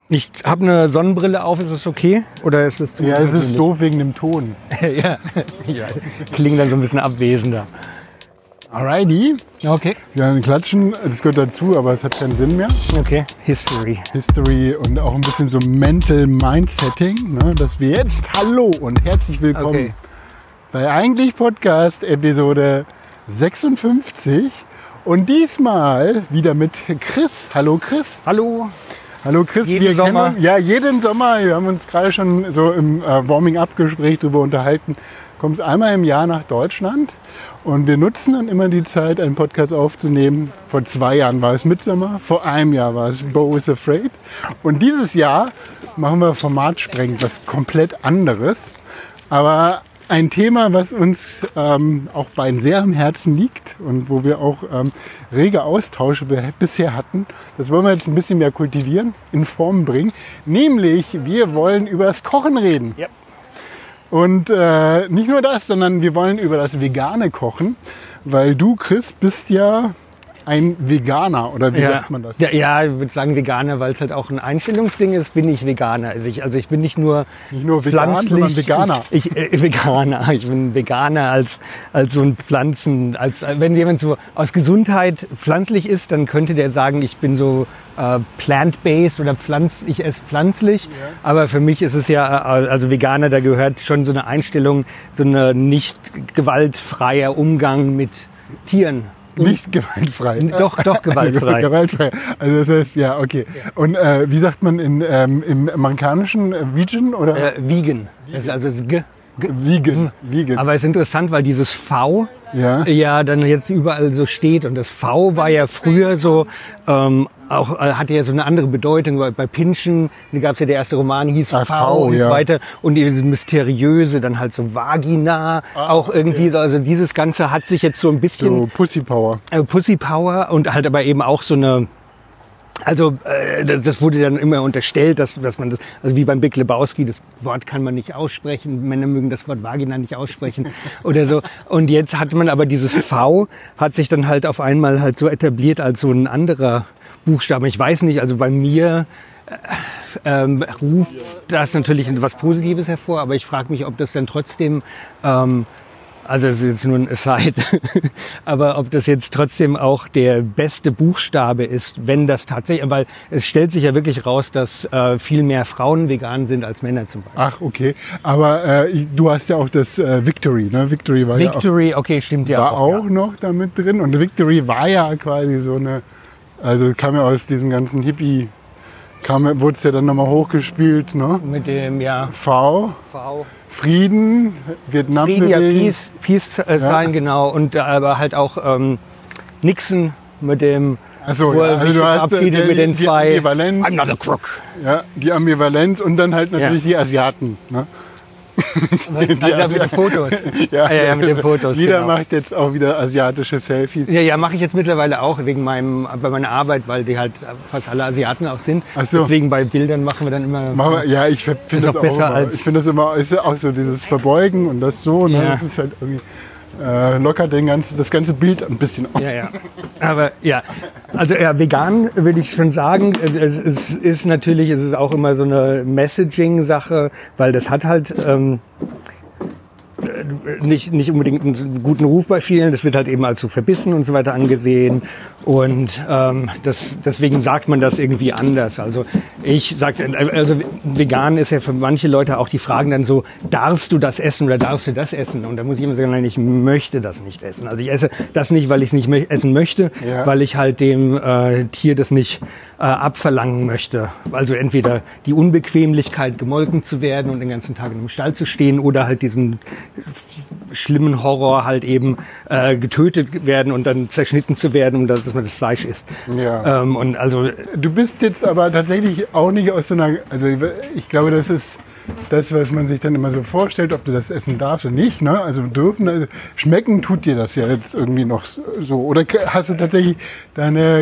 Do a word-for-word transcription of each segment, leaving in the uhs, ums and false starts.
Ich habe eine Sonnenbrille auf, ist das okay? Oder ist das zu Ja, es ist doof wegen dem Ton. ja, ja, klingt dann so ein bisschen abwesender. Alrighty. Okay. Ja, ein Klatschen, das gehört dazu, aber es hat keinen Sinn mehr. Okay, History. History und auch ein bisschen so Mental Mindsetting, ne, dass wir jetzt Hallo und herzlich willkommen Okay. bei Eigentlich Podcast Episode sechsundfünfzig und diesmal wieder mit Chris. Hallo Chris. Hallo. Hallo Chris, Jeden wir Sommer. kennen uns, ja jeden Sommer, wir haben uns gerade schon so im äh, Warming-up-Gespräch darüber unterhalten, kommst einmal im Jahr nach Deutschland und wir nutzen dann immer die Zeit, einen Podcast aufzunehmen. Vor zwei Jahren war es Midsommar, vor einem Jahr war es Beau is Afraid und dieses Jahr machen wir formatsprengend was komplett anderes, aber ein Thema, was uns ähm, auch beiden sehr am Herzen liegt und wo wir auch ähm, rege Austausche be- bisher hatten, das wollen wir jetzt ein bisschen mehr kultivieren, in Form bringen. Nämlich, wir wollen über das Kochen reden. Ja. Und äh, nicht nur das, sondern wir wollen über das vegane Kochen, weil du, Chris, bist ja ein Veganer, oder wie Ja. sagt man das? Ja, ja, ich würde sagen Veganer, weil es halt auch ein Einstellungsding ist, bin ich Veganer. Also ich, also ich bin nicht nur, Nicht nur vegan, pflanzlich, sondern Veganer. Ich, ich, äh, Veganer. Ich bin Veganer als, als so ein Pflanzen. Als, wenn jemand so aus Gesundheit pflanzlich ist, dann könnte der sagen, ich bin so äh, plant-based oder pflanz, ich esse pflanzlich. Ja. Aber für mich ist es ja, äh, also Veganer, da gehört schon so eine Einstellung, so eine nicht gewaltfreier Umgang mit Tieren. Nicht gewaltfrei. Doch, doch gewaltfrei. Also, gewaltfrei. Also das heißt, ja, okay. Und äh, wie sagt man in, ähm, im amerikanischen äh, Vegan oder? Äh, vegan. Das ist also das G. G. Vegan. Vegan. Aber es ist interessant, weil dieses V ja. ja dann jetzt überall so steht. Und das V war ja früher so, ähm, auch äh, hatte ja so eine andere Bedeutung. Bei, bei Pinschen, da gab es ja der erste Roman, hieß Ah, V, V, und ja. so weiter. Und dieses Mysteriöse, dann halt so Vagina, Ah, auch irgendwie okay. so. Also dieses Ganze hat sich jetzt so ein bisschen So Pussy Power. äh, Pussy Power und halt aber eben auch so eine. Also äh, das, das wurde dann immer unterstellt, dass, dass man das, also wie beim Big Lebowski, das Wort kann man nicht aussprechen, Männer mögen das Wort Vagina nicht aussprechen oder so. Und jetzt hat man aber dieses V, hat sich dann halt auf einmal halt so etabliert als so ein anderer Buchstabe. Ich weiß nicht, also bei mir äh, ähm, ruft das natürlich etwas Positives hervor, aber ich frage mich, ob das dann trotzdem... Ähm, Also es ist jetzt nur ein Aside, aber ob das jetzt trotzdem auch der beste Buchstabe ist, wenn das tatsächlich, weil es stellt sich ja wirklich raus, dass äh, viel mehr Frauen vegan sind als Männer zum Beispiel. Ach, okay. Aber äh, du hast ja auch das äh, Victory, ne? Victory war Victory, okay, stimmt ja ja auch, auch. war auch noch damit drin. Und Victory war ja quasi so eine, also kam ja aus diesem ganzen Hippie, kam, wurde es ja dann nochmal hochgespielt, ne? Mit dem, ja, V, V. Frieden, Vietnam. Frieden, ja, Peace, Peace äh, sein, Ja. genau. Und äh, aber halt auch ähm, Nixon mit dem, Achso, wo ja, er also sich du hast äh, verabschiedet die, mit den die zwei, Ambivalenz, I'm not a crook. ja, die Ambivalenz und dann halt natürlich die Asiaten. Ne? Die, ja, mit den Fotos. Ja, ja, ja, mit den Fotos, Jeder genau. macht jetzt auch wieder asiatische Selfies. Ja, ja, mache ich jetzt mittlerweile auch wegen meinem, bei meiner Arbeit, weil die halt fast alle Asiaten auch sind. Ach so. Deswegen bei Bildern machen wir dann immer. Machen wir, ja, ich finde Ist das auch auch besser immer, als- ich finde das immer ist ja auch so dieses Verbeugen und das so, ne? Ja. Das ist halt irgendwie äh, lockert den ganzen, das ganze Bild ein bisschen auf. Ja, ja. Aber ja, also ja, vegan würde ich schon sagen. Es, es, es ist natürlich, es ist auch immer so eine Messaging-Sache, weil das hat halt ähm, nicht, nicht unbedingt einen guten Ruf bei vielen. Das wird halt eben als so verbissen und so weiter angesehen. Und ähm, das, deswegen sagt man das irgendwie anders. Also ich sage, also vegan ist ja für manche Leute auch, die fragen dann so, darfst du das essen oder darfst du das essen? Und da muss ich immer sagen, nein, ich möchte das nicht essen. Also ich esse das nicht, weil ich es nicht mö- essen möchte, Ja. weil ich halt dem äh, Tier das nicht äh, abverlangen möchte. Also entweder die Unbequemlichkeit, gemolken zu werden und den ganzen Tag in einem Stall zu stehen oder halt diesen schlimmen Horror halt eben äh, getötet werden und dann zerschnitten zu werden, um das, dass man das Fleisch isst. Ja. Ähm, und also Du bist jetzt aber tatsächlich auch nicht aus so einer, also ich glaube, das ist das, was man sich dann immer so vorstellt, ob du das essen darfst oder nicht. Ne? Also dürfen, also schmecken tut dir das ja jetzt irgendwie noch so. Oder hast du tatsächlich deine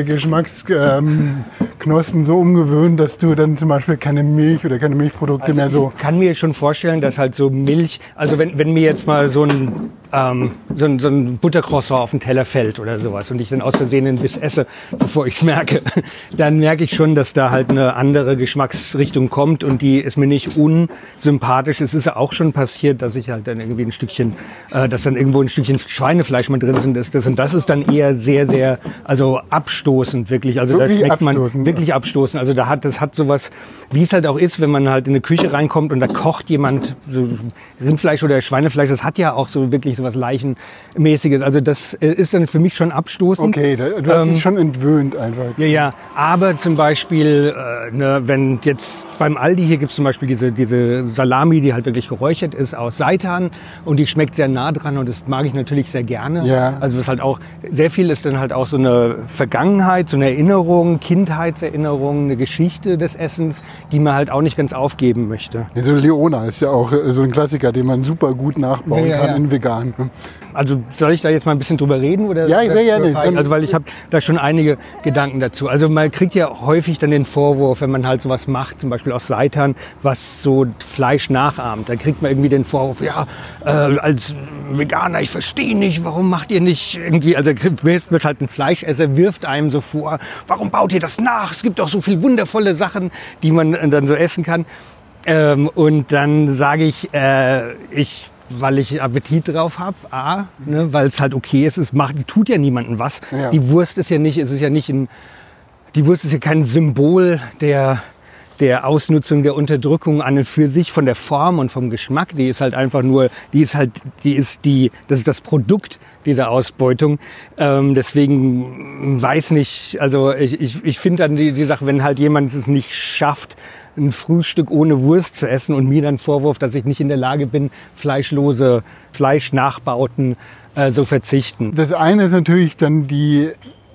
Geschmacksknospen so umgewöhnt, dass du dann zum Beispiel keine Milch oder keine Milchprodukte Also mehr so... Ich kann mir schon vorstellen, dass halt so Milch, also wenn, wenn mir jetzt mal so ein, ähm, so ein, so ein Buttercroissant auf den Teller fällt oder sowas und ich dann aus Versehen einen Biss esse, bevor ich es merke, dann merke ich schon, dass da halt eine andere Geschmacksrichtung kommt und die ist mir nicht unsympathisch. Es ist ja auch schon passiert, dass ich halt dann irgendwie ein Stückchen, äh, dass dann irgendwo ein Stückchen Schweinefleisch mal drin ist und das, das, und das ist dann eher sehr, sehr, also abstoßend wirklich. Also Wirklich da schmeckt man abstoßend, wirklich ja. abstoßend. Also da hat, das hat sowas, wie es halt auch ist, wenn man halt in eine Küche reinkommt und da kocht jemand so Rindfleisch oder Schweinefleisch, das hat ja auch so wirklich sowas Leichenmäßiges. Also das ist dann für mich schon abstoßend. Okay, du hast Ähm, dich schon entwöhnt einfach. Ja, ja, aber zum Beispiel, äh, ne, wenn jetzt beim Aldi hier gibt es zum Beispiel diese, diese Salami, die halt wirklich geräuchert ist aus Seitan und die schmeckt sehr nah dran und das mag ich natürlich sehr gerne. Ja. Also das halt auch, sehr viel ist dann halt auch so eine Vergangenheit, so eine Erinnerung, Kindheitserinnerung, eine Geschichte des Essens, die man halt auch nicht ganz aufgeben möchte. Ja, so Leona ist ja auch äh, so ein Klassiker, den man super gut nachbauen Ja, ja, kann ja. in vegan. Also soll ich da jetzt mal ein bisschen drüber reden? Oder Ja, sehr gerne. Also weil ich habe da schon einige Gedanken dazu. Also man kriegt ja häufig dann den Vorwurf, wenn man halt sowas macht, zum Beispiel aus Seitan, was so Fleisch nachahmt. Da kriegt man irgendwie den Vorwurf, ja, äh, als Veganer, ich verstehe nicht, warum macht ihr nicht irgendwie, also wird, wird halt ein Fleischesser, wirft einem so vor, warum baut ihr das nach? Es gibt doch so viele wundervolle Sachen, die man dann so essen kann. Ähm, und dann sage ich, äh, ich weil ich Appetit drauf habe, A, ne, weil es halt okay ist, es macht, tut ja niemandem was. Ja. Die Wurst ist ja nicht, es ist ja nicht ein, die Wurst ist ja kein Symbol der, der Ausnutzung, der Unterdrückung an und für sich von der Form und vom Geschmack. Die ist halt einfach nur, die ist halt, die ist die, das ist das Produkt dieser Ausbeutung. Ähm, deswegen weiß nicht, also ich, ich, ich finde dann die, die Sache, wenn halt jemand es nicht schafft, ein Frühstück ohne Wurst zu essen und mir dann Vorwurf, dass ich nicht in der Lage bin, fleischlose Fleischnachbauten äh, so verzichten. Das eine ist natürlich dann die,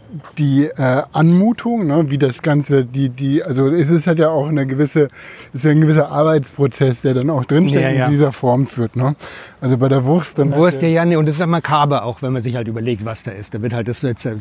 die äh, Anmutung, ne, wie das Ganze, die, die, also es ist halt ja auch eine gewisse, ist ja ein gewisser Arbeitsprozess, der dann auch drinsteckt Ja, ja. in dieser Form führt. Ne? Also bei der Wurst dann. Wurst, halt, ja, ja, nee, und das ist ja makaber, auch wenn man sich halt überlegt, was da ist. Da wird halt das, das, das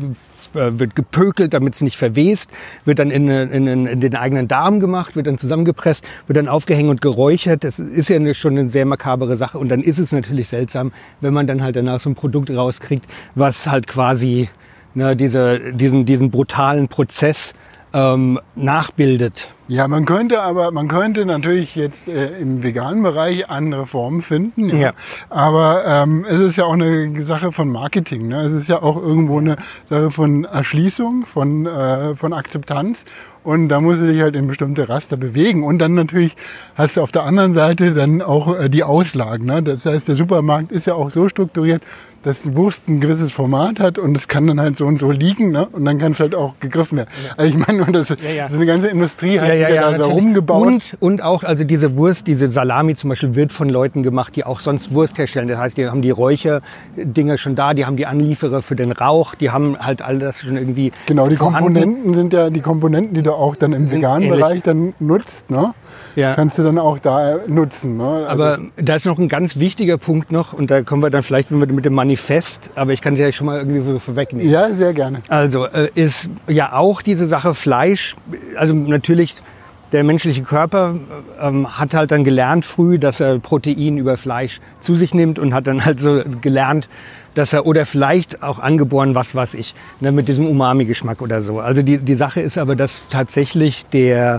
wird gepökelt, damit es nicht verwest, wird dann in, in, in den eigenen Darm gemacht, wird dann zusammengepresst, wird dann aufgehängt und geräuchert. Das ist ja eine, schon eine sehr makabere Sache. Und dann ist es natürlich seltsam, wenn man dann halt danach so ein Produkt rauskriegt, was halt quasi ne, diese, diesen, diesen brutalen Prozess ähm, nachbildet. Ja, man könnte aber, man könnte natürlich jetzt äh, im veganen Bereich andere Formen finden. Ja. Ja. Aber ähm, es ist ja auch eine Sache von Marketing. Ne? Es ist ja auch irgendwo eine Sache von Erschließung, von, äh, von Akzeptanz. Und da musst du dich halt in bestimmte Raster bewegen. Und dann natürlich hast du auf der anderen Seite dann auch äh, die Auslagen. Ne? Das heißt, der Supermarkt ist ja auch so strukturiert, dass die Wurst ein gewisses Format hat und es kann dann halt so und so liegen, ne? Und dann kann es halt auch gegriffen werden. Ja. Also ich meine, das, ja, ja. so eine ganze Industrie hat ja, ja, sich ja, ja, da rumgebaut. Und, und auch, also diese Wurst, diese Salami zum Beispiel, wird von Leuten gemacht, die auch sonst Wurst herstellen. Das heißt, die haben die Räucherdinger schon da, die haben die Anlieferer für den Rauch, die haben halt all das schon irgendwie Genau, die vorhanden. Komponenten sind ja die Komponenten, die du auch dann im Sind veganen ähnlich. Bereich dann nutzt, ne? Ja. Kannst du dann auch da nutzen. Ne? Also Aber da ist noch ein ganz wichtiger Punkt noch und da kommen wir dann vielleicht mit dem Manifest, aber ich kann es ja schon mal irgendwie so vorwegnehmen. ja, sehr gerne. Also äh, ist ja auch diese Sache Fleisch, also natürlich der menschliche Körper ähm, hat halt dann gelernt früh, dass er Protein über Fleisch zu sich nimmt und hat dann halt so gelernt, dass er, oder vielleicht auch angeboren, was weiß ich, ne, mit diesem Umami-Geschmack oder so. Also die, die Sache ist aber, dass tatsächlich der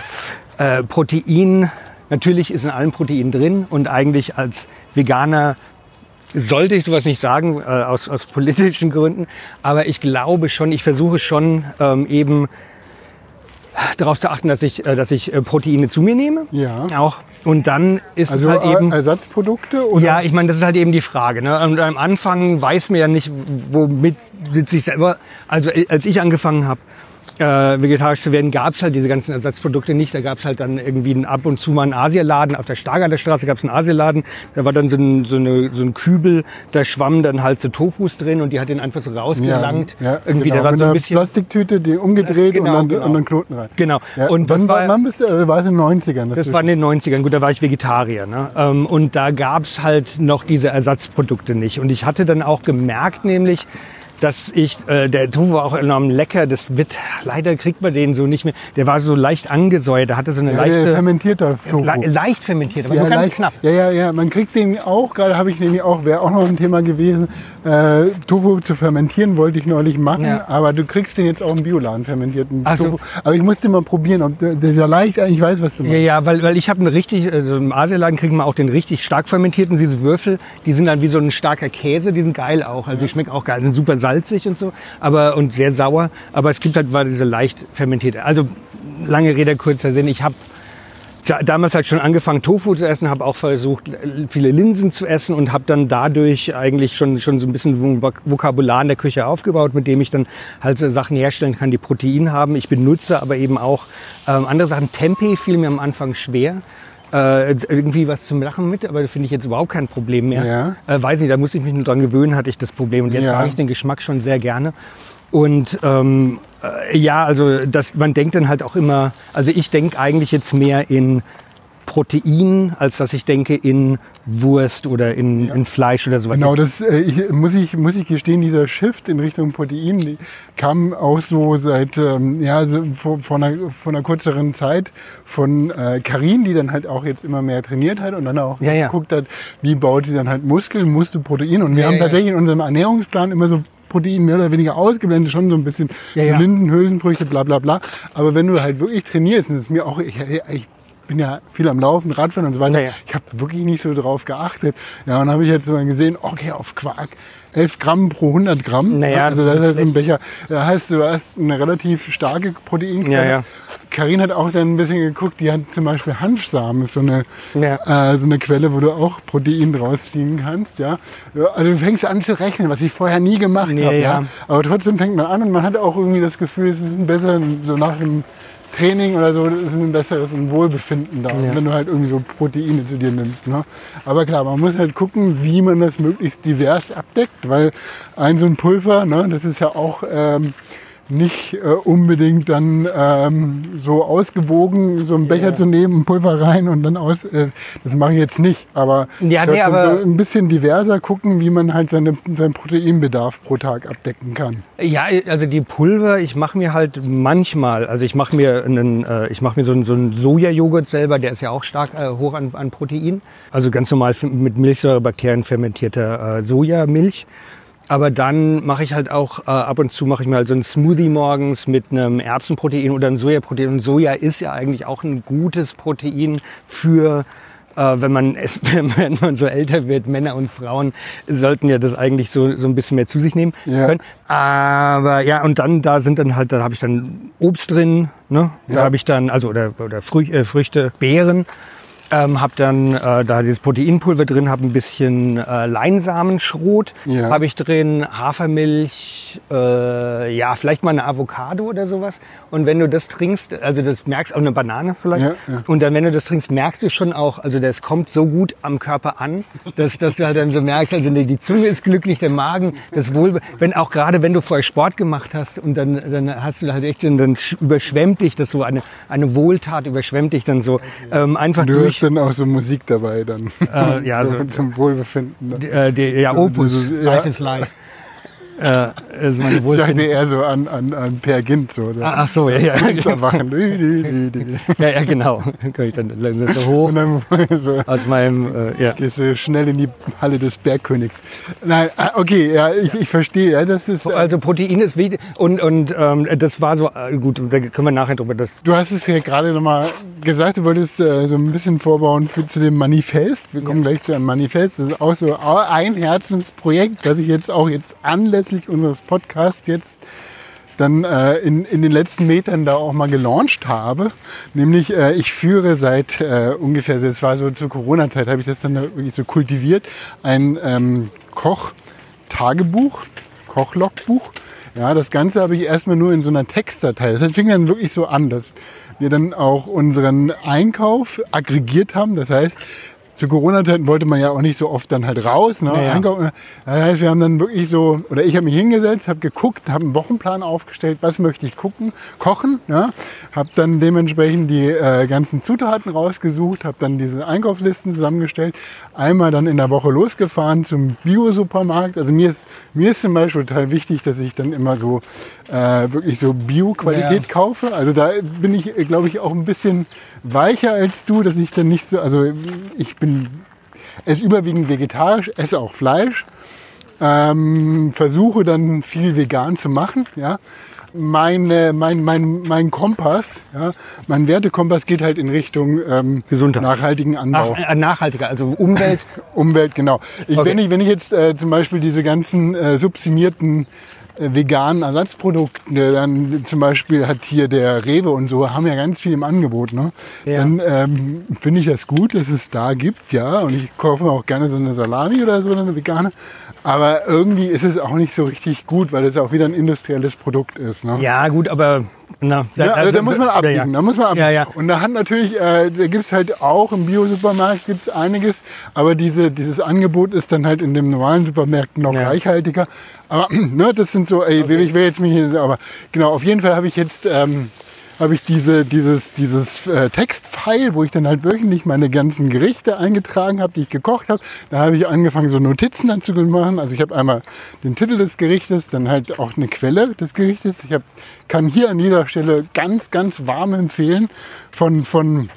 äh, Protein, natürlich ist in allem Protein drin und eigentlich als Veganer sollte ich sowas nicht sagen, äh, aus, aus politischen Gründen, aber ich glaube schon, ich versuche schon ähm, eben darauf zu achten, dass ich, äh, dass ich äh, Proteine zu mir nehme. Ja. Auch. Und dann ist Also es halt eben... Ersatzprodukte? Oder? Ja, ich meine, das ist halt eben die Frage. Ne? Und am Anfang weiß man ja nicht, womit sitze ich selber. Also als ich angefangen habe, äh, vegetarisch zu werden, gab es halt diese ganzen Ersatzprodukte nicht. Da gab es halt dann irgendwie einen, ab und zu mal einen Asialaden. Auf der Stargarder Straße gab es einen Asialaden. Da war dann so ein, so, eine, so ein Kübel, da schwammen dann halt so Tofus drin und die hat den einfach so rausgelangt. Ja, ja, irgendwie, genau. der war Mit so ein einer bisschen Plastiktüte, die umgedreht das, genau, und, dann, genau. und dann Knoten rein. Genau. Ja, und wann, das war, wann bist du, war es in den neunzigern? Das war in den neunzigern. Gut, da war ich Vegetarier. Ne? Ähm, und da gab es halt noch diese Ersatzprodukte nicht. Und ich hatte dann auch gemerkt, nämlich, dass ich, äh, der Tofu war auch enorm lecker, das wird, leider kriegt man den so nicht mehr, der war so leicht angesäuert, der hatte so eine ja, leichte... Der fermentierter Tofu. Le leicht fermentiert, aber ja, nur ganz leicht, knapp. Ja, ja, ja, man kriegt den auch, gerade habe ich nämlich auch, wäre auch noch ein Thema gewesen, äh, Tofu zu fermentieren wollte ich neulich machen, Ja. aber du kriegst den jetzt auch im Bioladen fermentierten Ach so. Tofu. Aber ich musste mal probieren, ob der, der ist ja leicht, ich weiß, was du meinst. Ja, ja, weil, weil ich habe einen richtig, also im Asialaden kriegen wir auch den richtig stark fermentierten, diese Würfel, die sind dann wie so ein starker Käse, die sind geil auch, also die schmecken auch geil, sind super salzig und so. Aber und sehr sauer, aber es gibt halt war diese leicht fermentierte. Also lange Rede kurzer Sinn, ich habe damals halt schon angefangen Tofu zu essen, habe auch versucht viele Linsen zu essen und habe dann dadurch eigentlich schon schon so ein bisschen Vokabular in der Küche aufgebaut, mit dem ich dann halt so Sachen herstellen kann, die Protein haben. Ich benutze aber eben auch ähm, andere Sachen. Tempeh fiel mir am Anfang schwer. Äh, irgendwie was zum Lachen mit, aber da finde ich jetzt überhaupt kein Problem mehr. Ja. Äh, weiß nicht, da musste ich mich nur dran gewöhnen, hatte ich das Problem. Und jetzt Ja. mag ich den Geschmack schon sehr gerne. Und ähm, äh, ja, also das, man denkt dann halt auch immer, also ich denke eigentlich jetzt mehr in Protein, als dass ich denke in Wurst oder in, ja. in Fleisch oder sowas. Genau, das äh, ich, muss, ich, muss ich gestehen, dieser Shift in Richtung Protein die kam auch so seit, ähm, ja, so vor, vor, einer, vor einer kürzeren Zeit von äh, Karin, die dann halt auch jetzt immer mehr trainiert hat und dann auch ja, ja. geguckt hat, wie baut sie dann halt Muskeln, musst du Protein. Und wir ja, haben ja. tatsächlich in unserem Ernährungsplan immer so Protein mehr oder weniger ausgeblendet, schon so ein bisschen ja, so ja. Linsen, Hülsenfrüchte, bla bla bla. Aber wenn du halt wirklich trainierst, und das ist mir auch, ich, ich bin ja viel am Laufen, Radfahren und so weiter. Naja. Ich habe wirklich nicht so drauf geachtet. Ja, und dann habe ich jetzt mal gesehen, okay, auf Quark elf Gramm pro hundert Gramm. Naja, also das heißt, ein Becher, da heißt, du hast eine relativ starke Proteinquelle. Ja, ja. Karin hat auch dann ein bisschen geguckt, die hat zum Beispiel Hanfsamen, ist so eine, ja. äh, so eine Quelle, wo du auch Protein rausziehen kannst. Ja. Also du fängst an zu rechnen, was ich vorher nie gemacht ja, habe. Ja. Ja. Aber trotzdem fängt man an und man hat auch irgendwie das Gefühl, es ist ein besser, so nach dem Training oder so, ist ein besseres ein Wohlbefinden da, Ja. wenn du halt irgendwie so Proteine zu dir nimmst. Ne? Aber klar, man muss halt gucken, wie man das möglichst divers abdeckt, weil ein so ein Pulver, ne, das ist ja auch ähm, nicht äh, unbedingt dann ähm, so ausgewogen, so einen Becher Ja. zu nehmen, ein Pulver rein und dann aus. Äh, das mache ich jetzt nicht, aber, Ja, nee, trotzdem aber- so ein bisschen diverser gucken, wie man halt seine, seinen Proteinbedarf pro Tag abdecken kann. Ja, also die Pulver, ich mache mir halt manchmal, also ich mache mir einen, äh, ich mache mir so einen, so einen Sojajoghurt selber, der ist ja auch stark äh, hoch an, an Protein. Also ganz normal mit Milchsäurebakterien fermentierter äh, Sojamilch. Aber dann mache ich halt auch äh, ab und zu mache ich mir halt so einen Smoothie morgens mit einem Erbsenprotein oder einem Sojaprotein. Und Soja ist ja eigentlich auch ein gutes Protein für äh, wenn man es, wenn man so älter wird, Männer und Frauen sollten ja das eigentlich so, so ein bisschen mehr zu sich nehmen Ja. können. Aber ja, und dann da sind dann halt, da habe ich dann Obst drin, ne? Da Ja. habe ich dann, also oder, oder Früch, äh, Früchte, Beeren. Ähm, habe dann äh, da dieses Proteinpulver drin, habe ein bisschen äh, Leinsamenschrot Ja. habe ich drin, Hafermilch, äh, ja, vielleicht mal eine Avocado oder sowas. Und wenn du das trinkst, also das merkst, auch eine Banane vielleicht. Ja, ja. Und dann, wenn du das trinkst, merkst du schon auch, also das kommt so gut am Körper an, dass, dass du halt dann so merkst, also die, die Zunge ist glücklich, der Magen, das Wohl, wenn auch gerade wenn du vorher Sport gemacht hast und dann, dann hast du halt echt, dann überschwemmt dich das so, eine, eine Wohltat überschwemmt dich dann so, ähm, einfach Du durch. hast dann auch so Musik dabei dann. Äh, ja, so, so, zum Wohlbefinden. Ne? die, äh, die, ja, Opus, Ja. Life is Life. Äh, also meine Ich dachte Wohlfinden. eher so an, an, an Per Gint. So, Ah, ach so, ja, ja. Ganz erwachen. Dü, dü, dü, dü. Ja, ja, genau. Dann kann ich dann langsam so hoch Und dann so, aus meinem, äh, ja. gehst du schnell in die Halle des Bergkönigs. Nein, ah, okay, ja, ich, ich verstehe. Ja, das ist, äh, Also Protein ist wichtig und, und ähm, das war so, äh, gut, da können wir nachher drüber, das, du hast es ja gerade nochmal gesagt, du wolltest äh, so ein bisschen vorbauen für, zu dem Manifest. Wir kommen gleich zu einem Manifest. Das ist auch so ein Herzensprojekt, das ich jetzt auch jetzt anlässlich unseres Podcasts jetzt dann äh, in, in den letzten Metern da auch mal gelauncht habe. Nämlich, äh, ich führe seit äh, ungefähr, es war so zur Corona-Zeit, habe ich das dann wirklich so kultiviert, ein ähm, Koch-Tagebuch. Kochlogbuch. Ja, das Ganze habe ich erstmal nur in so einer Textdatei. Das fing dann wirklich so an, dass wir dann auch unseren Einkauf aggregiert haben. Das heißt, zu Corona-Zeiten wollte man ja auch nicht so oft dann halt raus. Ne? Ja, ja. Einkaufen. Das heißt, wir haben dann wirklich so, oder ich habe mich hingesetzt, habe geguckt, habe einen Wochenplan aufgestellt, was möchte ich gucken, kochen. Ja? Habe dann dementsprechend die äh, ganzen Zutaten rausgesucht, habe dann diese Einkaufslisten zusammengestellt. Einmal dann in der Woche losgefahren zum Bio-Supermarkt. Also mir ist, mir ist zum Beispiel total wichtig, dass ich dann immer so äh, wirklich so Bio-Qualität Ja. kaufe. Also da bin ich, glaube ich, auch ein bisschen weicher als du, dass ich dann nicht so, also ich bin, esse überwiegend vegetarisch, esse auch Fleisch, ähm, versuche dann viel vegan zu machen, ja. Meine, mein, mein, mein Kompass, ja, mein Wertekompass geht halt in Richtung ähm, Gesundheit. nachhaltigen Anbau. Ach, äh, nachhaltiger, also Umwelt. Umwelt, genau. Ich, Okay. wenn, ich, wenn ich jetzt äh, zum Beispiel diese ganzen äh, subventionierten äh, veganen Ersatzprodukte, dann zum Beispiel hat hier der Rewe und so, haben ja ganz viel im Angebot. Ne? Ja. Dann ähm, finde ich das gut, dass es da gibt, ja. Und ich kaufe mir auch gerne so eine Salami oder so, eine vegane. Aber irgendwie ist es auch nicht so richtig gut, weil es auch wieder ein industrielles Produkt ist. Ne? Ja, gut, aber na, Ja, also da muss man abbiegen. Ja, ja. Da muss man abbiegen. Ja, ja. Und da hat natürlich, äh, da gibt es halt auch im Bio-Supermarkt gibt's einiges, aber diese, dieses Angebot ist dann halt in den normalen Supermärkten noch Ja. reichhaltiger. Aber ne, das sind so, ey, ich will jetzt mich hier, aber genau, auf jeden Fall habe ich jetzt ähm, habe ich diese, dieses, dieses äh, Textfile, wo ich dann halt wöchentlich meine ganzen Gerichte eingetragen habe, die ich gekocht habe. Da habe ich angefangen, so Notizen dazu zu machen. Also ich habe einmal den Titel des Gerichtes, dann halt auch eine Quelle des Gerichtes. Ich hab, kann hier an jeder Stelle ganz, ganz warm empfehlen von, von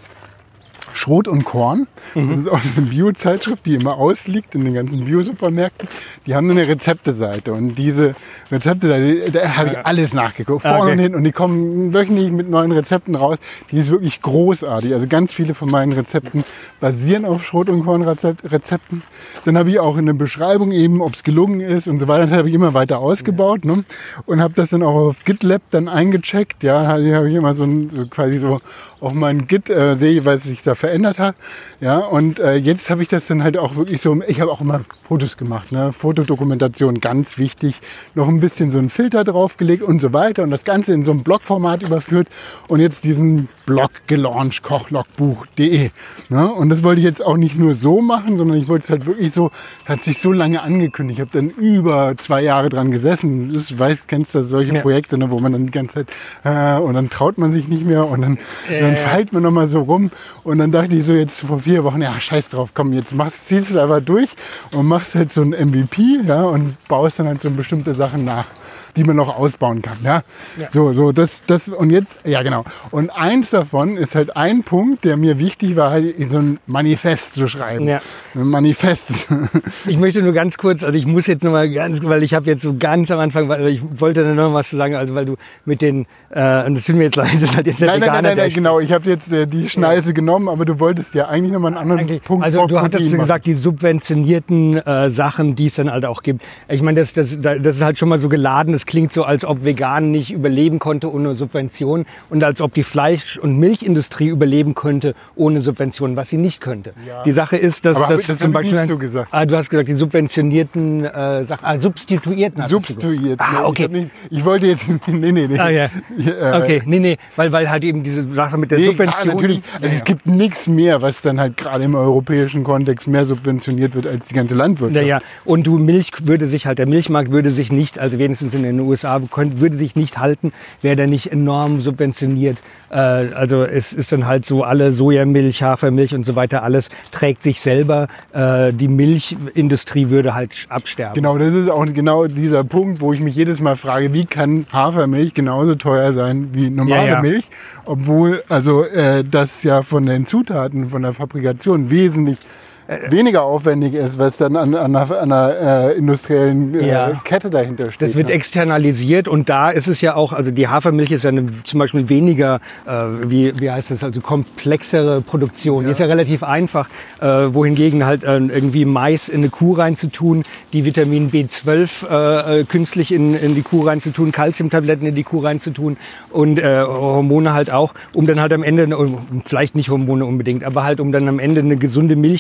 Schrot und Korn. Das ist auch so eine Bio-Zeitschrift, die immer ausliegt in den ganzen Bio-Supermärkten. Die haben eine Rezepteseite und diese Rezepteseite, da habe ich alles nachgeguckt, vorne Okay. und hin, und die kommen wöchentlich mit neuen Rezepten raus. Die ist wirklich großartig. Also ganz viele von meinen Rezepten basieren auf Schrot- und Korn-Rezepten. Dann habe ich auch in der Beschreibung eben, ob es gelungen ist und so weiter, das habe ich immer weiter ausgebaut, ne? Und habe das dann auch auf GitLab dann eingecheckt. Ja, da habe ich immer so, ein, so quasi so auf meinen Git äh, sehe, was sich da verändert hat. Ja, und äh, jetzt habe ich das dann halt auch wirklich so, ich habe auch immer Fotos gemacht, ne? Fotodokumentation, ganz wichtig. Noch ein bisschen so einen Filter draufgelegt und so weiter und das Ganze in so einem Blogformat überführt und jetzt diesen Blog gelauncht, kochlogbuch punkt de. Ne? Und das wollte ich jetzt auch nicht nur so machen, sondern ich wollte es halt wirklich so, hat sich so lange angekündigt. Ich habe dann über zwei Jahre dran gesessen. Das weiß, kennst du solche Ja. Projekte, ne, wo man dann die ganze Zeit, äh, und dann traut man sich nicht mehr und dann, Äh. dann feilt man nochmal so rum. Und dann dachte ich so jetzt vor vier Wochen, ja, scheiß drauf, komm, jetzt machst, ziehst du es einfach durch und machst halt so ein M V P, ja, und baust dann halt so bestimmte Sachen nach, die man noch ausbauen kann. Ja? Ja. So, so, das, das, und jetzt, ja genau. Und eins davon ist halt ein Punkt, der mir wichtig war, halt so ein Manifest zu schreiben. Ja. Ein Manifest. Ich möchte nur ganz kurz, also ich muss jetzt noch mal ganz, weil ich habe jetzt so ganz am Anfang, weil ich wollte dann noch was zu sagen, also weil du mit den, äh, und das tut mir jetzt leid, das ist halt jetzt der Nein, nein, Veganer, nein, nein, der nein, genau. Ich habe jetzt äh, die Schneise genommen, aber du wolltest ja eigentlich nochmal einen anderen Eigentlich, Punkt also vor du hattest Protein gesagt, die subventionierten äh, Sachen, die es dann halt auch gibt. Ich meine, das, das, das ist halt schon mal so geladen. Das klingt so, als ob vegan nicht überleben konnte ohne Subventionen und als ob die Fleisch- und Milchindustrie überleben könnte ohne Subventionen, was sie nicht könnte. Ja. Die Sache ist, dass Aber hab das ich- das zum hab ich Beispiel nicht so gesagt. Ah, du hast gesagt, die subventionierten äh, Sachen, ah, substituierten. hattest du gesagt. Substituiert. Ah, Ne? okay. Ich, hab nicht, ich wollte jetzt, nee, nee, nee. Ah, ja. Äh, Okay, nee, nee, weil, weil halt eben diese Sache mit der Nee, Subvention. klar, natürlich. Also es gibt nichts mehr, was dann halt gerade im europäischen Kontext mehr subventioniert wird als die ganze Landwirtschaft. Naja, und du Milch würde sich halt, der Milchmarkt würde sich nicht, also wenigstens in den U S A, könnte- würde sich nicht halten, wäre der nicht enorm subventioniert. Äh, also es ist dann halt so, alle Sojamilch, Hafermilch und so weiter, alles trägt sich selber. Äh, die Milchindustrie würde halt absterben. Genau, das ist auch genau dieser Punkt, wo ich mich jedes Mal frage, wie kann Hafermilch genauso teuer sein wie normale Ja, ja. Milch, obwohl also äh, das ja von den Zutaten, von der Fabrikation wesentlich weniger aufwendig ist, was dann an, an einer, an einer äh, industriellen äh, Ja. Kette dahinter steht. Das wird ne? externalisiert und da ist es ja auch, also die Hafermilch ist ja eine, zum Beispiel weniger, äh, wie, wie heißt das, also komplexere Produktion. Die ist ja relativ einfach, äh, wohingegen halt äh, irgendwie Mais in eine Kuh reinzutun, die Vitamin B zwölf äh, äh, künstlich in, in die Kuh reinzutun, Calciumtabletten in die Kuh reinzutun und äh, Hormone halt auch, um dann halt am Ende, vielleicht nicht Hormone unbedingt, aber halt um dann am Ende eine gesunde Milch rauszuholen,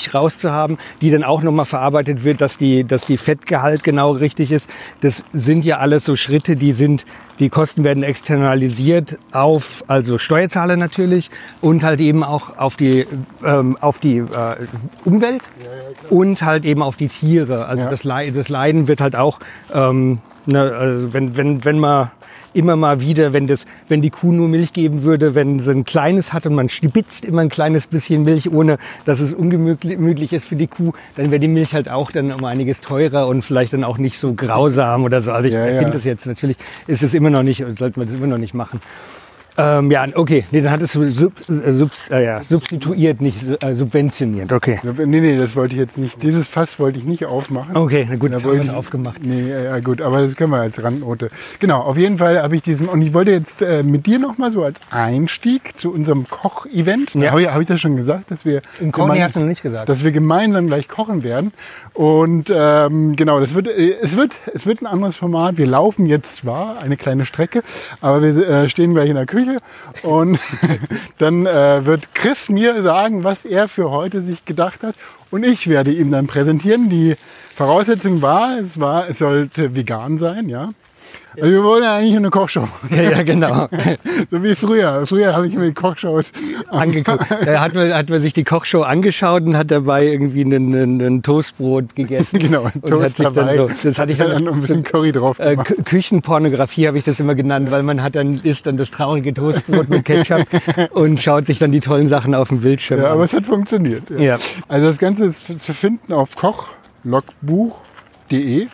zu haben, die dann auch nochmal verarbeitet wird, dass die, dass die Fettgehalt genau richtig ist. Das sind ja alles so Schritte, die sind, die Kosten werden externalisiert auf, also Steuerzahler natürlich und halt eben auch auf die, ähm, auf die äh, Umwelt ja, ja, und halt eben auf die Tiere. Also ja. das, Le- das Leiden wird halt auch, ähm, ne, also wenn, wenn, wenn man immer mal wieder, wenn das, wenn die Kuh nur Milch geben würde, wenn sie ein kleines hat und man spitzt immer ein kleines bisschen Milch, ohne dass es ungemütlich ist für die Kuh, dann wäre die Milch halt auch dann um einiges teurer und vielleicht dann auch nicht so grausam oder so. Also ich ja, finde ja. das jetzt natürlich, ist es immer noch nicht, sollte man das immer noch nicht machen. Ähm, ja, okay, nee, dann hat es sub, sub, äh, ja, substituiert, nicht äh, subventioniert, okay. Nee, nee, das wollte ich jetzt nicht, dieses Fass wollte ich nicht aufmachen. Okay, na gut, da das haben wir es aufgemacht. Nee, ja gut, aber das können wir als Randnote. Genau, auf jeden Fall habe ich diesen, und ich wollte jetzt äh, mit dir nochmal so als Einstieg zu unserem Koch-Event, ja. habe ich, hab ich das schon gesagt, dass wir, Im Kochen hast du noch nicht gesagt. dass wir gemeinsam gleich kochen werden. Und ähm, genau, das wird, äh, es, wird, es wird ein anderes Format. Wir laufen jetzt zwar eine kleine Strecke, aber wir äh, stehen gleich in der Küche. Und dann äh, wird Chris mir sagen, was er für heute sich gedacht hat. Und ich werde ihm dann präsentieren. Die Voraussetzung war, es war, es sollte vegan sein, ja. Also wir wollen ja eigentlich eine Kochshow. Ja, ja, genau. So wie früher. Früher habe ich mir die Kochshows angeguckt. Da hat man, hat man sich die Kochshow angeschaut und hat dabei irgendwie ein, ein, ein Toastbrot gegessen. Genau, ein Toast und hat sich dabei. Dann so, das hatte ich dann, dann noch ein bisschen Curry drauf gemacht. Äh, Küchenpornografie habe ich das immer genannt, weil man hat dann isst dann das traurige Toastbrot mit Ketchup und schaut sich dann die tollen Sachen auf dem Bildschirm ja, an. Aber es hat funktioniert. Ja. Ja. Also das Ganze ist zu finden auf kochlogbuch punkt de.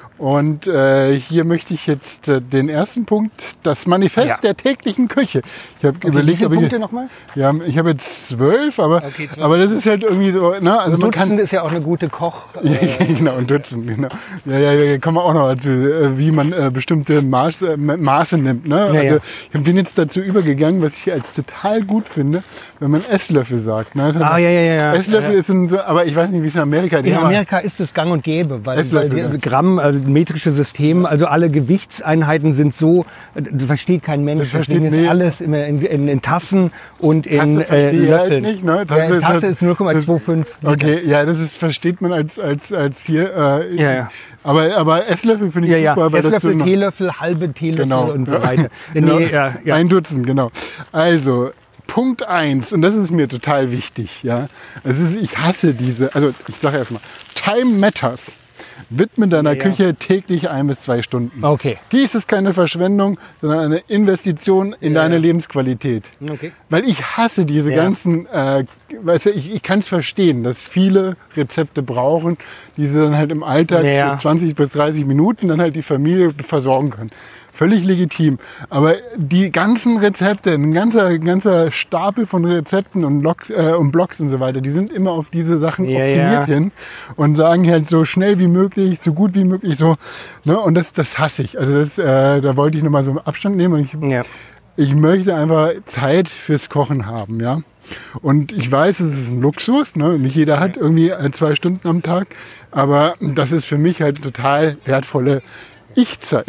Und äh, hier möchte ich jetzt äh, den ersten Punkt, das Manifest ja. der täglichen Küche. Ich habe okay, überlegt, wie viele ob ich, Punkte nochmal? Ja, ich habe jetzt zwölf, aber, okay, zwölf. aber das ist halt irgendwie so. Ne, also ein man Dutzend kann, ist ja auch eine gute Koch. Äh, ja, genau, ein Dutzend, genau. Ja, ja, ja, kann man auch noch dazu, äh, wie man äh, bestimmte Maß, äh, Maße nimmt. Ne? Ja, also ja. ich bin jetzt dazu übergegangen, was ich als total gut finde, wenn man Esslöffel sagt. Ne? Ah, ja, ja, ja. Esslöffel ja. ist ein, so, aber ich weiß nicht, wie es in Amerika ist. In Amerika ist es gang und gäbe, weil, Esslöffel, weil die ja. Gramm, also metrische System, also alle Gewichtseinheiten sind so, das versteht kein Mensch. Das versteht Deswegen ist nee. alles immer in, in, in Tassen und in Tasse äh, Löffeln. Halt nicht, ne? Tasse, ja, Tasse ist null Komma fünfundzwanzig Liter. Okay, ja, das ist, versteht man als, als, als hier. Äh, ja, ja. Aber, aber Esslöffel finde ich ja, super. Ja. Weil Esslöffel, das so Teelöffel, halbe Teelöffel genau. und so weiter. genau. Nee, ja, ja. Ein Dutzend, genau. Also, Punkt eins, und das ist mir total wichtig. Ja, es ist, ich hasse diese, also ich sage erstmal, Time matters. Widme deiner ja, ja. Küche täglich ein bis zwei Stunden. Okay. Dies ist keine Verschwendung, sondern eine Investition in ja, deine ja. Lebensqualität. Okay. Weil ich hasse diese ja. ganzen, äh, weißt du, ich, ich kann es verstehen, dass viele Rezepte brauchen, die sie dann halt im Alltag ja. für zwanzig bis dreißig Minuten dann halt die Familie versorgen können. Völlig legitim. Aber die ganzen Rezepte, ein ganzer, ein ganzer Stapel von Rezepten und Blogs, äh, und Blogs und so weiter, die sind immer auf diese Sachen ja, optimiert ja. hin und sagen halt so schnell wie möglich, so gut wie möglich, so. Ne? Und das, das hasse ich. Also das, äh, da wollte ich nochmal so Abstand nehmen. Und ich, ja. ich möchte einfach Zeit fürs Kochen haben, ja. Und ich weiß, es ist ein Luxus, ne? Nicht jeder hat irgendwie zwei Stunden am Tag, aber das ist für mich halt total wertvolle Ich-Zeit.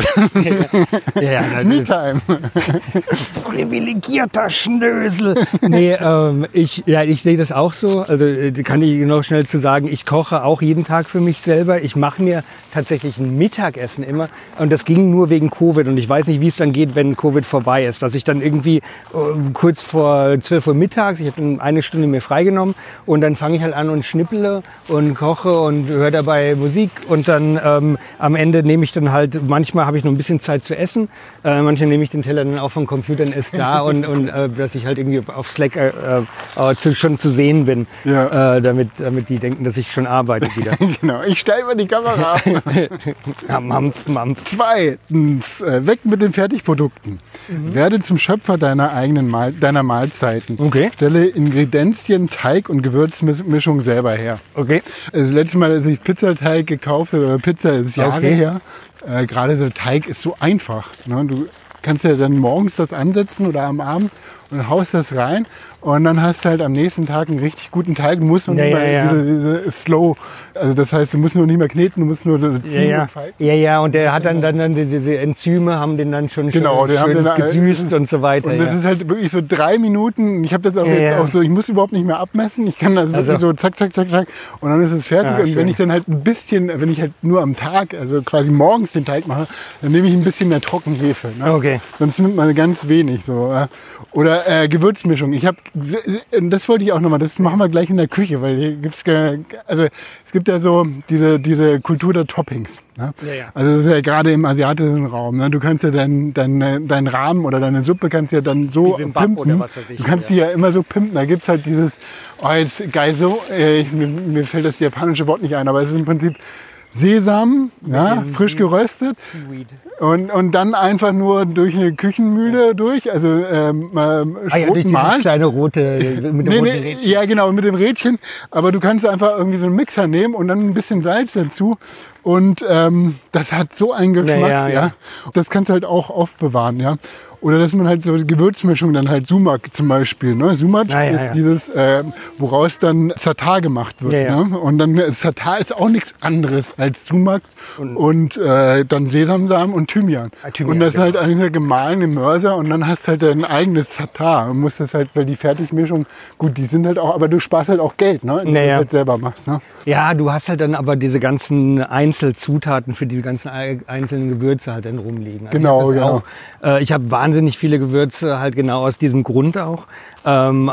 Ja, ja, Me-Time. Privilegierter Schnösel. Nee, ähm, ich, ja, ich sehe das auch so. Also kann ich noch schnell zu sagen, ich koche auch jeden Tag für mich selber. Ich mache mir tatsächlich ein Mittagessen immer. Und das ging nur wegen Covid. Und ich weiß nicht, wie es dann geht, wenn Covid vorbei ist. Dass ich dann irgendwie äh, kurz vor zwölf Uhr mittags, ich habe dann eine Stunde mir freigenommen und dann fange ich halt an und schnippele und koche und höre dabei Musik. Und dann ähm, am Ende nehme ich dann halt, manchmal habe ich noch ein bisschen Zeit zu essen. Äh, manchmal nehme ich den Teller dann auch vom Computer und esse da. und, und äh, dass ich halt irgendwie auf Slack äh, äh, zu, schon zu sehen bin. Ja. Äh, damit, damit die denken, dass ich schon arbeite wieder. Genau, ich stelle mal die Kamera. Ja, Mampf, Mampf. Zweitens, äh, weg mit den Fertigprodukten. Mhm. Werde zum Schöpfer deiner eigenen Mahl deiner Mahlzeiten. Okay. Stelle Ingredienzien, Teig und Gewürzmischung selber her. Okay. Das letzte Mal, als ich Pizzateig gekauft habe, oder Pizza ist Jahre Okay. her, äh, gerade so Teig ist so einfach. Ne? Du kannst ja dann morgens das ansetzen oder am Abend und haust das rein und dann hast du halt am nächsten Tag einen richtig guten Teig. Du musst noch Ja, nicht ja, mal ja. diese, diese Slow, also das heißt, du musst nur nicht mehr kneten, du musst nur ziehen Ja, und falten. ja. ja, ja, und der hat dann, dann, dann diese, diese Enzyme haben den dann schon Genau, die schön, haben schön den, äh, gesüßt und so weiter. Und das ja. ist halt wirklich so drei Minuten. Ich habe das auch Ja, jetzt ja. auch so, ich muss überhaupt nicht mehr abmessen. Ich kann das wirklich Also. so zack, zack, zack, zack und dann ist es fertig. Ah, und wenn schön. ich dann halt ein bisschen, wenn ich halt nur am Tag, also quasi morgens den Teig mache, dann nehme ich ein bisschen mehr Trockenhefe. Ne? Okay. Sonst nimmt man ganz wenig. So. ja. Oder äh, Gewürzmischung. Ich habe, das wollte ich auch nochmal, das machen wir gleich in der Küche, weil hier gibt's, also es gibt ja so diese, diese Kultur der Toppings. Ne? Ja, ja. Also das ist ja gerade im asiatischen Raum. Ne? Du kannst ja deinen dein, dein Rahmen oder deine Suppe kannst ja dann so Bibimbap pimpen. oder was weiß ich, du kannst ja. die ja immer so pimpen. Da gibt es halt dieses, oh jetzt Geiso, äh, mir, mir fällt das japanische Wort nicht ein, aber es ist im Prinzip Sesam, ja, dem- frisch geröstet Seaweed. und, und dann einfach nur durch eine Küchenmühle durch, also ähm, ähm, Ah ja, durch roten dieses Mahl. kleine rote, mit dem Nee, roten nee, Rädchen. ja genau, mit dem Rädchen. Aber du kannst einfach irgendwie so einen Mixer nehmen und dann ein bisschen Salz dazu. Und ähm, das hat so einen Geschmack, Ja, ja, ja, ja. Das kannst du halt auch aufbewahren, ja. Oder dass man halt so Gewürzmischung dann halt Sumak zum Beispiel. Ne? Sumak Ah, ja, ist ja. dieses, äh, woraus dann Satar gemacht wird. Ja, ja. Ne? Und dann äh, Satar ist auch nichts anderes als Sumak und, und äh, dann Sesamsamen und Thymian. Ah, Thymian, und das ist halt genau. eigentlich gemahlene Mörser und dann hast du halt dein eigenes Satar. Du musst das halt, weil die Fertigmischung, gut, die sind halt auch, aber du sparst halt auch Geld, ne? Wenn du Naja. das halt selber machst. Ne? Ja, du hast halt dann aber diese ganzen Einzelzutaten für die ganzen ei- einzelnen Gewürze halt dann rumliegen. Also Genau, ich hab das genau. Auch, äh, ich habe wahnsinnig viele Gewürze, halt genau aus diesem Grund auch. Ähm,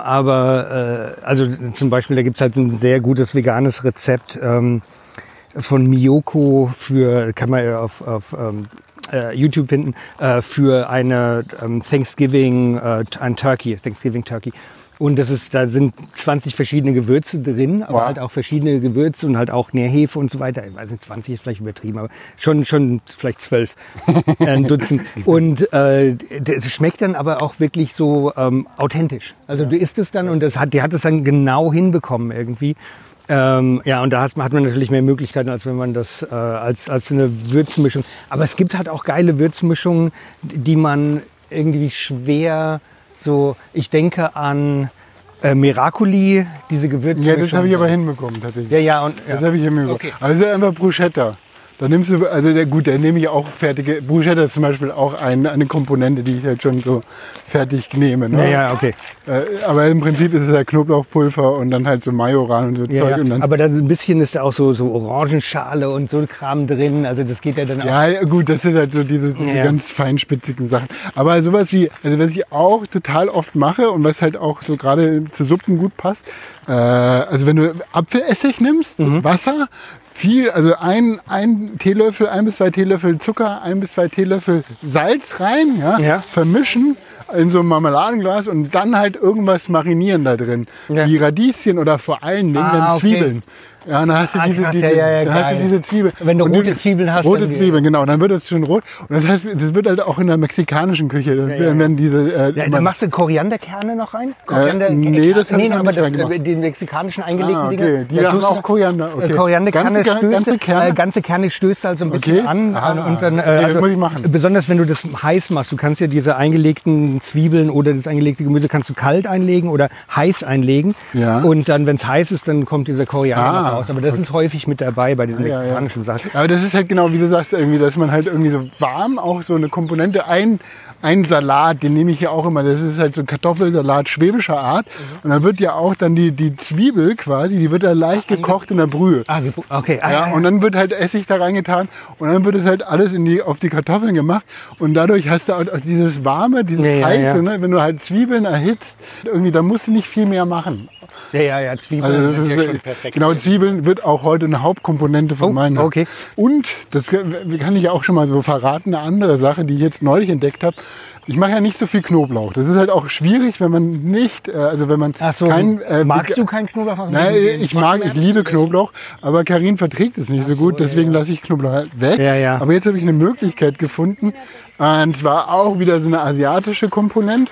aber äh, also zum Beispiel, da gibt's halt ein sehr gutes veganes Rezept ähm, von Miyoko für, kann man ja auf, auf ähm, äh, YouTube finden, äh, für eine ähm, Thanksgiving, äh, ein Turkey, Thanksgiving Turkey. Und das ist, da sind zwanzig verschiedene Gewürze drin, aber Wow. halt auch verschiedene Gewürze und halt auch Nährhefe und so weiter. Ich weiß nicht, zwanzig ist vielleicht übertrieben, aber schon, schon vielleicht zwölf, äh, ein Dutzend. Und äh, das schmeckt dann aber auch wirklich so ähm, authentisch. Also du isst es dann und das hat, die hat es dann genau hinbekommen irgendwie. Ähm, ja, und da hat man, hat man natürlich mehr Möglichkeiten, als wenn man das äh, als, als eine Würzmischung. Aber es gibt halt auch geile Würzmischungen, die man irgendwie schwer so, ich denke an äh, Miracoli, diese Gewürzmischung. Ja, das habe ich aber hinbekommen tatsächlich. Ja, ja, und ja. Das habe ich hinbekommen. Okay. Aber es ist einfach Bruschetta. Da nimmst du, also der, gut, da nehme ich auch fertige, Bruschetta ist zum Beispiel auch ein, eine Komponente, die ich halt schon so fertig nehme. Ne? Ja, ja, okay. Äh, aber im Prinzip ist es ja Knoblauchpulver und dann halt so Majoran und so Ja, Zeug. ja. Und dann, Aber da ein bisschen ist ja auch so, so Orangenschale und so ein Kram drin. Also das geht ja dann auch. ja, gut, das sind halt so diese, diese Ja. ganz feinspitzigen Sachen. Aber sowas wie, also was ich auch total oft mache und was halt auch so gerade zu Suppen gut passt, äh, also wenn du Apfelessig nimmst, Mhm. Wasser, viel, also ein, ein Teelöffel, ein bis zwei Teelöffel Zucker, ein bis zwei Teelöffel Salz rein, ja, Ja. vermischen in so ein Marmeladenglas und dann halt irgendwas marinieren da drin. Ja. Wie Radieschen oder vor allen Dingen Ah, dann okay. Zwiebeln. Ja, dann hast du Ah, diese, krass, diese, ja, ja, ja, dann hast du geil. diese Zwiebeln. Wenn du Und rote Zwiebeln hast, Rote dann- Zwiebeln, genau, dann wird das schön rot. Und das heißt, das wird halt auch in der mexikanischen Küche, dann ja, ja. werden diese, äh, Ja, immer- dann machst du Korianderkerne noch rein? Koriander, Äh, nee, das hab ich nee, noch aber nicht das, reingemacht. äh, den mexikanischen eingelegten Ah, okay. Dinger. Die da haben tust du auch noch- Koriander, okay. Äh, Korianderkerne Ganze Ker- stößt, ganze Kerne? Äh, ganze Kerne stößt also ein bisschen Okay. an. Ah, und dann, äh, okay, das also, muss ich machen. Besonders wenn du das heiß machst. Du kannst ja diese eingelegten Zwiebeln oder das eingelegte Gemüse kannst du kalt einlegen oder heiß einlegen. Ja. Und dann, wenn es heiß ist, dann kommt dieser Koriander Ah, noch raus. Aber das ist häufig mit dabei bei diesen Ja, ja. mexikanischen Sachen. Aber das ist halt genau, wie du sagst, irgendwie, dass man halt irgendwie so warm auch so eine Komponente, ein, ein Salat, den nehme ich ja auch immer, das ist halt so ein Kartoffelsalat schwäbischer Art. Und dann wird ja auch dann die, die Zwiebel quasi, die wird da leicht gekocht in der Brühe. Ah, ge- okay. Ah, Ja, und dann wird halt Essig da reingetan und dann wird es halt alles in die, auf die Kartoffeln gemacht und dadurch hast du auch dieses Warme, dieses Ja, ja, Heiße, ja. Ne? Wenn du halt Zwiebeln erhitzt, irgendwie, da musst du nicht viel mehr machen. ja, ja, ja, Zwiebeln Also das sind ist, ja äh, schon perfekt. genau, Zwiebeln wird auch heute eine Hauptkomponente von Oh, meinen. okay. Und, das kann ich auch schon mal so verraten, eine andere Sache, die ich jetzt neulich entdeckt habe. Ich mache ja nicht so viel Knoblauch. Das ist halt auch schwierig, wenn man nicht, äh, also wenn man Ach so, kein... äh, magst vega- du keinen Knoblauch? machen? Nein, Wegen den ich mag, ich Sockenmerz liebe oder so? Knoblauch, aber Karin verträgt es nicht so gut, deswegen lasse ich Knoblauch halt weg. Ja, ja. Aber jetzt habe ich eine Möglichkeit gefunden, und zwar auch wieder so eine asiatische Komponente.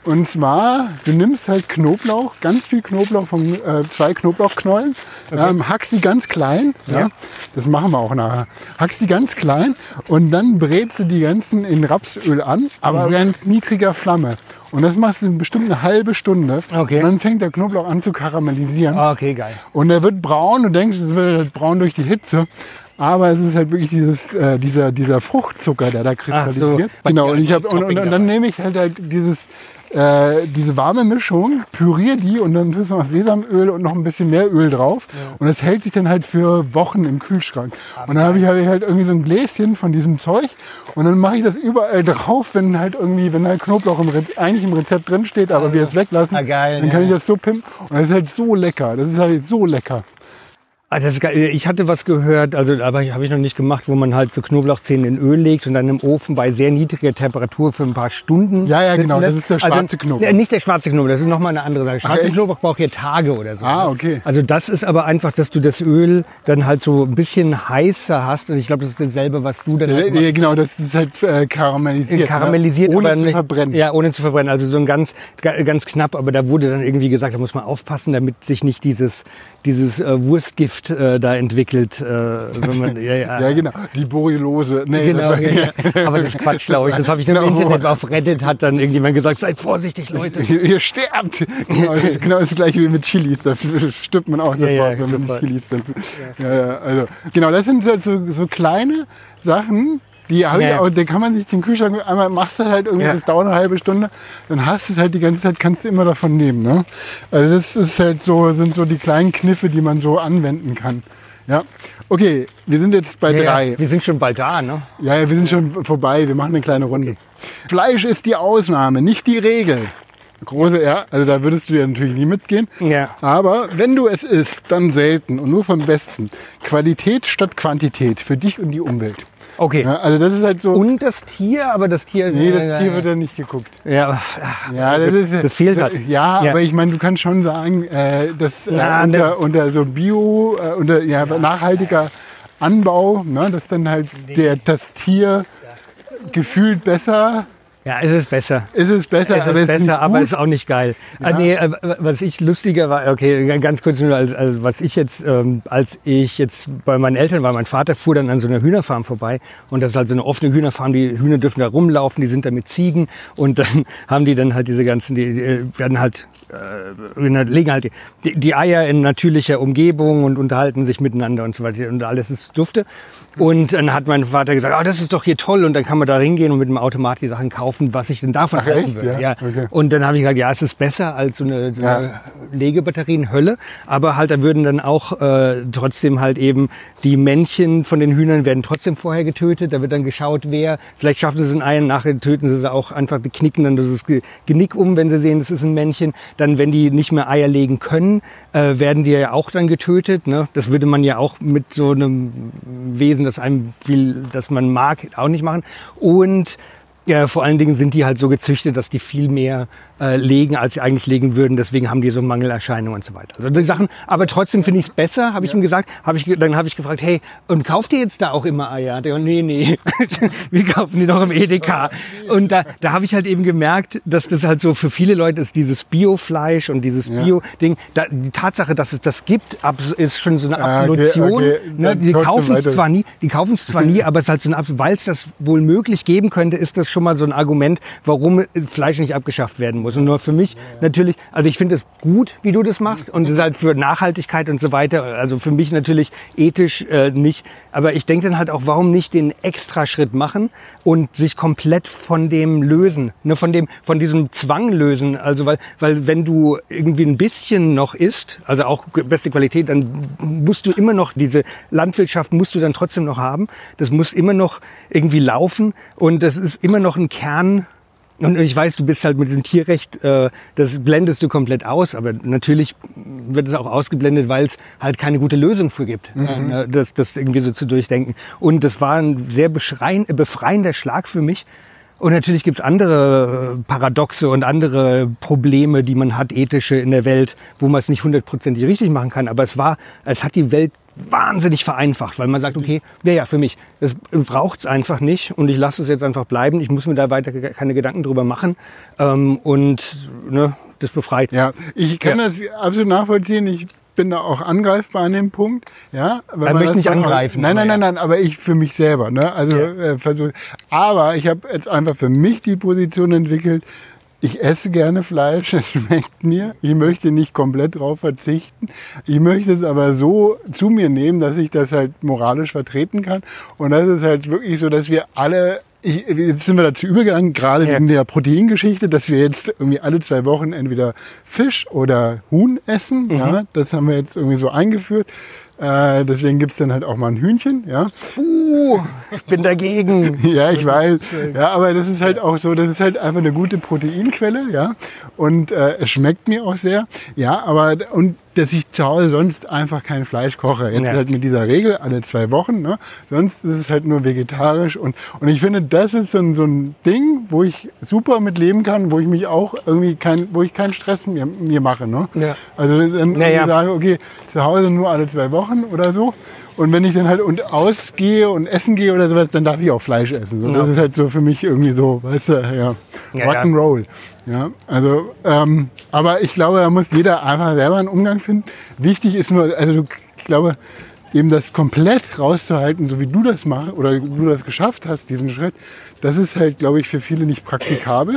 Und zwar, du nimmst halt Knoblauch, ganz viel Knoblauch, von äh, zwei Knoblauchknollen, okay. ähm, hackst sie ganz klein, ja. Ja, das machen wir auch nachher, hackst sie ganz klein und dann brätst du die ganzen in Rapsöl an, aber mhm. ganz niedriger Flamme. Und das machst du bestimmt eine halbe Stunde. Okay. Und dann fängt der Knoblauch an zu karamellisieren. Okay, geil. Und er wird braun, du denkst, es wird halt braun durch die Hitze. Aber es ist halt wirklich dieses, äh, dieser, dieser Fruchtzucker, der da kristallisiert. So. Genau, und, ich hab, und, und, und dann nehme ich halt, halt dieses, äh, diese warme Mischung, püriere die und dann tust du noch Sesamöl und noch ein bisschen mehr Öl drauf. Ja. Und das hält sich dann halt für Wochen im Kühlschrank. Aber und dann habe ich halt irgendwie so ein Gläschen von diesem Zeug und dann mache ich das überall drauf, wenn halt irgendwie, wenn halt Knoblauch im Rezept, eigentlich im Rezept drin steht, aber also, wir es weglassen, ah, geil, dann kann ja. ich das so pimpen. Und das ist halt so lecker. Das ist halt so lecker. Also das ist geil. Ich hatte was gehört, also aber habe ich noch nicht gemacht, wo man halt so Knoblauchzehen in Öl legt und dann im Ofen bei sehr niedriger Temperatur für ein paar Stunden. Ja, ja, genau. Das ist der schwarze also, Knoblauch. Nicht der schwarze Knoblauch, das ist nochmal eine andere Sache. Schwarzer Knoblauch braucht ja Tage oder so. Ah, okay. Also das ist aber einfach, dass du das Öl dann halt so ein bisschen heißer hast. Und ich glaube, das ist dasselbe, was du dann ja, halt ja, genau, das ist halt äh, karamellisiert. Karamellisiert, ne? Ohne aber zu nicht, verbrennen. Ja, ohne zu verbrennen. Also so ein ganz, ganz knapp. Aber da wurde dann irgendwie gesagt, da muss man aufpassen, damit sich nicht dieses, dieses äh, Wurstgift äh, da entwickelt. Äh, wenn man, ja, ja. ja, genau. Die Borreliose. Nee, genau, das ja, ja. Aber das ist Quatsch, glaube ich. Das habe ich nur im Internet. Auf Reddit hat dann irgendjemand gesagt, seid vorsichtig, Leute. Ihr, ihr sterbt. Genau, das ist genau das gleiche wie mit Chilis. Da stirbt man auch sofort, ja, ja, wenn man mit Chilis dann, ja. Ja, ja, also, genau, das sind halt so, so kleine Sachen, die habe ja. ich auch, da kann man sich den Kühlschrank einmal machst du halt irgendwie, ja. das dauert eine halbe Stunde, dann hast du es halt die ganze Zeit, kannst du immer davon nehmen. Ne? Also das ist halt so, sind so die kleinen Kniffe, die man so anwenden kann. Ja, okay, wir sind jetzt bei ja, drei. Ja. Wir sind schon bald da, ne? Ja, ja, wir sind schon vorbei, wir machen eine kleine Runde. Okay. Fleisch ist die Ausnahme, nicht die Regel. Große R, also da würdest du ja natürlich nie mitgehen. Ja. Aber wenn du es isst, dann selten und nur vom Besten. Qualität statt Quantität für dich und die Umwelt. Okay. Ja, also das ist halt so. Und das Tier, aber das Tier. Nee, das äh, Tier wird ja nicht geguckt. Ja, ja das, ist, das fehlt halt. Ja, ja, aber ich meine, du kannst schon sagen, äh, dass äh, Na, unter, unter so Bio, äh, unter ja, ja. nachhaltiger Anbau, ne, dass dann halt der, das Tier ja. gefühlt besser. Ja, es ist besser. Es ist besser, es ist aber, besser, aber es ist auch nicht geil. Ja. Ah, nee, was ich lustiger war, okay, ganz kurz nur, als, als was ich jetzt, ähm, als ich jetzt bei meinen Eltern war, mein Vater fuhr dann an so einer Hühnerfarm vorbei und das ist halt so eine offene Hühnerfarm, die Hühner dürfen da rumlaufen, die sind da mit Ziegen und dann haben die dann halt diese ganzen, die, die werden halt, äh, legen halt die, die Eier in natürlicher Umgebung und unterhalten sich miteinander und so weiter und alles ist dufte. Und dann hat mein Vater gesagt, oh, das ist doch hier toll und dann kann man da hingehen und mit dem Automat die Sachen kaufen, was ich denn davon Ach, halten echt? würde. Ja? Ja. Okay. Und dann habe ich gesagt, ja, es ist besser als so eine, so eine ja. Legebatterien-Hölle, aber halt da würden dann auch äh, trotzdem halt eben die Männchen von den Hühnern werden trotzdem vorher getötet, da wird dann geschaut, wer, vielleicht schaffen sie es in Eiern, nachher töten sie sie auch einfach, die knicken dann das Genick um, wenn sie sehen, das ist ein Männchen. Dann, wenn die nicht mehr Eier legen können, äh, werden die ja auch dann getötet. Ne? Das würde man ja auch mit so einem Wesen, das einem viel, das man mag, auch nicht machen. Und ja, vor allen Dingen sind die halt so gezüchtet, dass die viel mehr äh, legen, als sie eigentlich legen würden. Deswegen haben die so Mangelerscheinungen und so weiter. Also die Sachen, aber trotzdem finde ich es besser, habe ich ja. ihm gesagt. Hab ich, dann habe ich gefragt, hey, und kauft ihr jetzt da auch immer Eier? Der, nee, nee, wir kaufen die noch im Edeka. Und da, da habe ich halt eben gemerkt, dass das halt so für viele Leute ist, dieses Biofleisch und dieses ja. Bio-Ding. Da, die Tatsache, dass es das gibt, ist schon so eine Absolution. Okay, okay. Ne? Die kaufen es zwar nie, die kaufen es zwar nie, aber es ist halt so eine, weil es das wohl möglich geben könnte, ist das schon mal so ein Argument, warum Fleisch nicht abgeschafft werden muss. Und nur für mich natürlich, also ich finde es gut, wie du das machst und das ist halt für Nachhaltigkeit und so weiter, also für mich natürlich ethisch äh, nicht, aber ich denke dann halt auch, warum nicht den Extraschritt machen und sich komplett von dem lösen, ne, von dem, von diesem Zwang lösen, also weil, weil wenn du irgendwie ein bisschen noch isst, also auch beste Qualität, dann musst du immer noch, diese Landwirtschaft musst du dann trotzdem noch haben, das muss immer noch irgendwie laufen und das ist immer noch ein Kern. Und ich weiß, du bist halt mit diesem Tierrecht, äh, das blendest du komplett aus, aber natürlich wird es auch ausgeblendet, weil es halt keine gute Lösung für gibt, mhm. äh, das, das irgendwie so zu durchdenken. Und das war ein sehr befreiender Schlag für mich. Und natürlich gibt's andere Paradoxe und andere Probleme, die man hat, ethische in der Welt, wo man es nicht hundertprozentig richtig machen kann. Aber es war, es hat die Welt wahnsinnig vereinfacht, weil man sagt, okay, ja, ja, für mich, das braucht's einfach nicht und ich lasse es jetzt einfach bleiben. Ich muss mir da weiter keine Gedanken drüber machen ähm, und ne, das befreit. Ja, ich kann Ja. das absolut nachvollziehen. Ich bin da auch angreifbar an dem Punkt. Ja, wenn Man möchte nicht von- angreifen, Nein, nein, aber nein, nein, aber ich für mich selber. Ne? Also Ja. äh, versuch, aber ich habe jetzt einfach für mich die Position entwickelt. Ich esse gerne Fleisch, es schmeckt mir. Ich möchte nicht komplett drauf verzichten. Ich möchte es aber so zu mir nehmen, dass ich das halt moralisch vertreten kann. Und das ist halt wirklich so, dass wir alle, ich, jetzt sind wir dazu übergegangen, gerade Ja. in der Proteingeschichte, dass wir jetzt irgendwie alle zwei Wochen entweder Fisch oder Huhn essen. Mhm. Ja, das haben wir jetzt irgendwie so eingeführt. Äh, deswegen gibt's dann halt auch mal ein Hühnchen. Ja. Uh, ich bin dagegen. Ja, ich weiß. Ja, aber das ist halt auch so, das ist halt einfach eine gute Proteinquelle, ja. Und äh, es schmeckt mir auch sehr. Ja, aber und dass ich zu Hause sonst einfach kein Fleisch koche. Jetzt Ja. halt mit dieser Regel alle zwei Wochen. Ne? Sonst ist es halt nur vegetarisch. Und, und ich finde, das ist so ein, so ein Ding, wo ich super mit leben kann, wo ich mich auch irgendwie kein, wo ich keinen Stress mir, mir mache. Ne? Ja. Also dann Ja, ja. sage, okay, zu Hause nur alle zwei Wochen oder so. Und wenn ich dann halt und ausgehe und essen gehe oder sowas, dann darf ich auch Fleisch essen. So, Ja. Das ist halt so für mich irgendwie so, weißt du, ja, Ja, Rock'n'Roll. Ja, also, ähm, aber ich glaube, da muss jeder einfach selber einen Umgang finden. Wichtig ist nur, also du- ich glaube, eben das komplett rauszuhalten, so wie du das machst oder du das geschafft hast, diesen Schritt, das ist halt, glaube ich, für viele nicht praktikabel.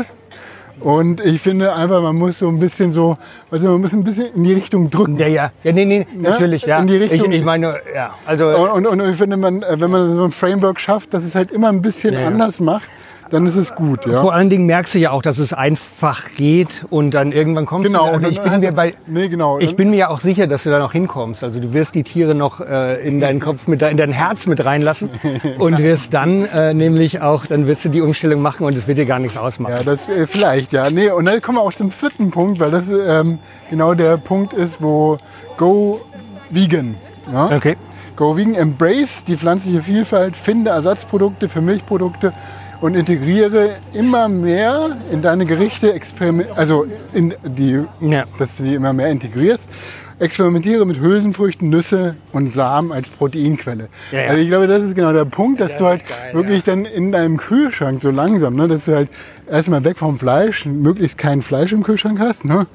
Und ich finde einfach, man muss so ein bisschen so, also man muss ein bisschen in die Richtung drücken. Ja, ja, ja, nee, nee, natürlich, ja. in die Richtung- ich, ich meine, ja, also Und, und, und ich finde, man, äh, wenn man so ein Framework schafft, dass es halt immer ein bisschen Ja, ja. anders macht, dann ist es gut. Ja? vor allen Dingen merkst du ja auch, dass es einfach geht und dann irgendwann kommst Genau. du. Also und ich dann bin hast mir du- bei, nee, genau. ich bin mir ja auch sicher, dass du da noch hinkommst. Also du wirst die Tiere noch äh, in deinen Kopf, mit, de- in dein Herz mit reinlassen und wirst dann äh, nämlich auch, dann wirst du die Umstellung machen und es wird dir gar nichts ausmachen. Ja, das äh, vielleicht, ja. Nee, und dann kommen wir auch zum vierten Punkt, weil das ähm, genau der Punkt ist, wo Go Vegan. Ja? Okay. Go Vegan, embrace die pflanzliche Vielfalt, finde Ersatzprodukte für Milchprodukte und integriere immer mehr in deine Gerichte, experiment, also in die, Ja. dass du die immer mehr integrierst. Experimentiere mit Hülsenfrüchten, Nüsse und Samen als Proteinquelle. Ja, ja. Also ich glaube, das ist genau der Punkt, dass Das du halt ist geil, wirklich ja. dann in deinem Kühlschrank so langsam, ne, dass du halt erstmal weg vom Fleisch, möglichst kein Fleisch im Kühlschrank hast, ne?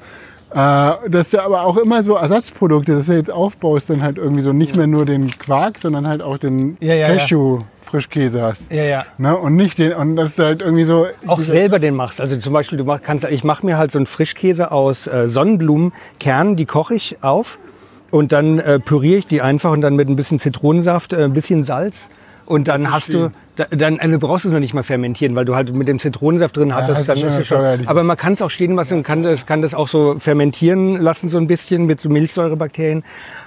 Äh, dass du aber auch immer so Ersatzprodukte, dass du jetzt aufbaust, dann halt irgendwie so nicht mehr nur den Quark, sondern halt auch den Ja, ja, ja. Cashew-Frischkäse hast. Ja, ja. Ne? Und nicht den, und dass du halt irgendwie so. Auch diese- selber den machst. Also zum Beispiel, du mach, kannst, ich mache mir halt so einen Frischkäse aus äh, Sonnenblumenkernen, die koche ich auf und dann äh, püriere ich die einfach und dann mit ein bisschen Zitronensaft, äh, ein bisschen Salz und dann Das ist hast schön. du, da, dann äh, du brauchst es noch nicht mal fermentieren, weil du halt mit dem Zitronensaft drin hattest, das dann ist ist schon es schon. steuerlich. Aber man kann es auch stehen lassen und kann das, kann das auch so fermentieren lassen so ein bisschen mit so Milchsäurebakterien.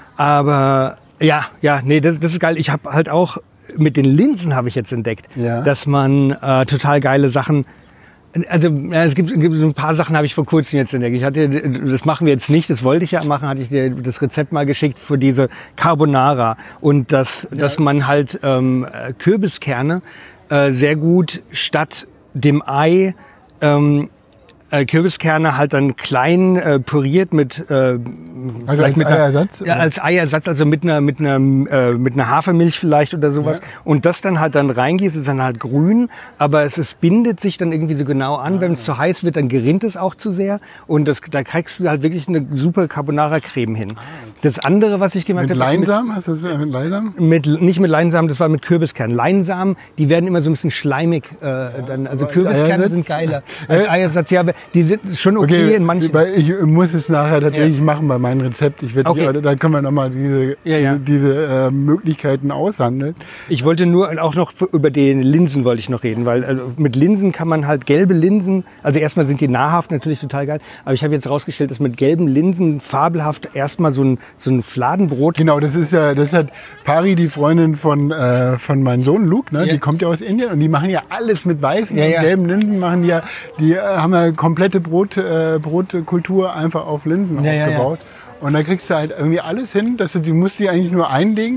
Aber ja, ja, nee, das, das ist geil. Ich habe halt auch mit den Linsen habe ich jetzt entdeckt, Ja. dass man äh, total geile Sachen. Also ja, es gibt, gibt so ein paar Sachen, habe ich vor kurzem jetzt entdeckt. Ich hatte, das machen wir jetzt nicht, das wollte ich ja machen, hatte ich dir das Rezept mal geschickt für diese Carbonara und dass, dass man halt ähm, Kürbiskerne äh, sehr gut statt dem Ei ähm, äh, Kürbiskerne halt dann klein äh, püriert mit äh, vielleicht als mit einer, Eiersatz, ja, oder? als Eiersatz, also mit einer mit einer äh, mit einer Hafermilch vielleicht oder sowas und das dann halt dann reingießt, ist dann halt grün, aber es, es bindet sich dann irgendwie so genau an, wenn es zu heiß wird, dann gerinnt es auch zu sehr und das, da kriegst du halt wirklich eine super Carbonara-Creme hin. Das andere, was ich gemacht Mit habe, ist mit- Leinsamen? Hast du das äh, mit Leinsamen? mit, nicht mit Leinsamen, das war mit Kürbiskern. Leinsamen, die werden immer so ein bisschen schleimig. Äh, dann, also als Kürbiskerne Eiersatz? sind geiler. Als Äh? Eiersatz, ja, aber die sind schon okay, in manchen. weil ich muss es nachher tatsächlich machen bei meinem Rezept. Ich werde, Okay. da können wir nochmal diese, Ja, ja. diese äh, Möglichkeiten aushandeln. Ich wollte nur auch noch für- über die Linsen wollte ich noch reden, weil also mit Linsen kann man halt gelbe Linsen, also erstmal sind die nahrhaft natürlich total geil, aber ich habe jetzt rausgestellt, dass mit gelben Linsen fabelhaft erstmal so ein, so ein Fladenbrot. Genau, das ist ja, das hat Pari, die Freundin von, äh, von meinem Sohn Luke, ne? Ja. Die kommt ja aus Indien und die machen ja alles mit weißen Ja, und ja. gelben Linsen, machen die ja, die äh, haben ja komplette Brot, äh, Brotkultur einfach auf Linsen Ja, ja, ja. aufgebaut. Und da kriegst du halt irgendwie alles hin, dass du, die musst die eigentlich nur einlegen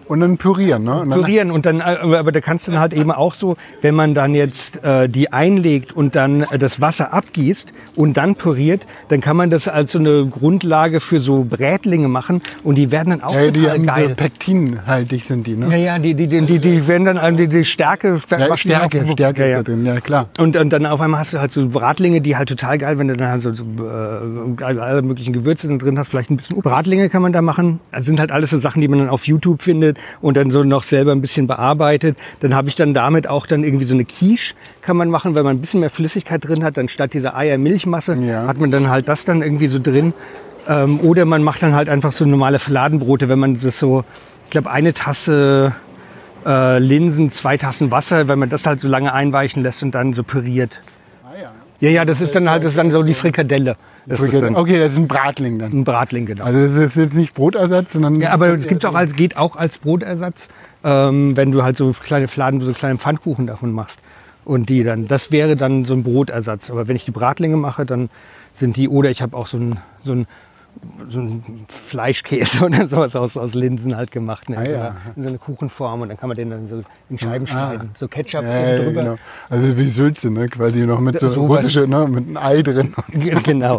und dann pürieren. Ne? Und dann pürieren und dann, aber da kannst du dann halt eben auch so, wenn man dann jetzt äh, die einlegt und dann äh, das Wasser abgießt und dann püriert, dann kann man das als so eine Grundlage für so Brätlinge machen und die werden dann auch ja, die total haben geil. so pektinhaltig sind die, ne? Ja, ja, die, die, die, die, die werden dann, die, die Stärke, ja, Stärke, auch, Stärke ja, ist ja. da drin, ja klar. Und, und dann auf einmal hast du halt so Bratlinge, die halt total geil, wenn du dann halt so, so äh, alle möglichen Gewürze drin hast, vielleicht ein bisschen Bratlinge kann man da machen. Das sind halt alles so Sachen, die man dann auf YouTube findet und dann so noch selber ein bisschen bearbeitet. Dann habe ich dann damit auch dann irgendwie so eine Quiche kann man machen, wenn man ein bisschen mehr Flüssigkeit drin hat, dann statt dieser Eier-Milchmasse ja. hat man dann halt das dann irgendwie so drin. Ähm, oder man macht dann halt einfach so normale Fladenbrote, wenn man das so, ich glaube eine Tasse äh, Linsen, zwei Tassen Wasser, wenn man das halt so lange einweichen lässt und dann so püriert. Ah, ja. Ja, ja, das ist dann halt das ist dann so die Frikadelle. Das ist dann okay, das ist ein Bratling dann. ein Bratling, genau. Also das ist jetzt nicht Brotersatz, sondern... Ja, aber es gibt auch als, geht auch als Brotersatz, ähm, wenn du halt so kleine Fladen, so kleine Pfannkuchen davon machst. Und die dann, das wäre dann so ein Brotersatz. Aber wenn ich die Bratlinge mache, dann sind die, oder ich habe auch so ein, so ein so ein Fleischkäse oder sowas aus, aus Linsen halt gemacht, ne? Ah, in, so ja. einer, in so eine Kuchenform und dann kann man den dann so in Scheiben Ah. schneiden. So Ketchup Ja, oben ja, drüber. genau. Also wie Sülze, ne? Quasi noch mit so So was. russische, ne? Mit einem Ei drin. Genau.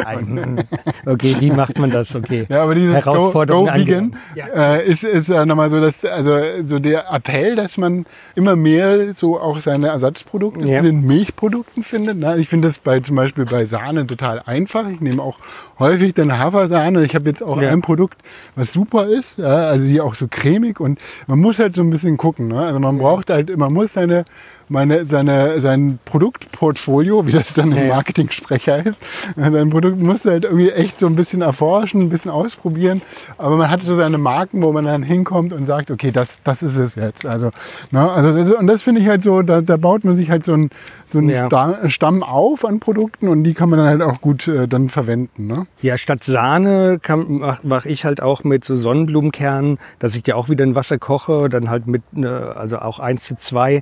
Okay, wie macht man das? Okay. Ja, aber dieses Go, Herausforderung Go Vegan Ja. äh, ist, ist ja nochmal so, dass, also so der Appell, dass man immer mehr so auch seine Ersatzprodukte Ja. zu den Milchprodukten findet. Ne? Ich finde das bei zum Beispiel bei Sahne total einfach. Ich nehme auch häufig dann Hafersahne. Ich habe jetzt auch Ja. ein Produkt, was super ist, ja, also die auch so cremig und man muss halt so ein bisschen gucken. Ne? Also man braucht halt, man muss seine meine, seine, sein Produktportfolio, wie das dann im Ja, ja. Marketing-Sprecher ist, sein Produkt muss halt irgendwie echt so ein bisschen erforschen, ein bisschen ausprobieren. Aber man hat so seine Marken, wo man dann hinkommt und sagt, okay, das, das ist es jetzt. Also, ne, also das, und das finde ich halt so, da, da baut man sich halt so einen so einen Ja. Sta- Stamm auf an Produkten und die kann man dann halt auch gut äh, dann verwenden. Ne? Ja, statt Sahne mache mach ich halt auch mit so Sonnenblumenkernen, dass ich die auch wieder in Wasser koche, dann halt mit, äh, also auch eins zu zwei,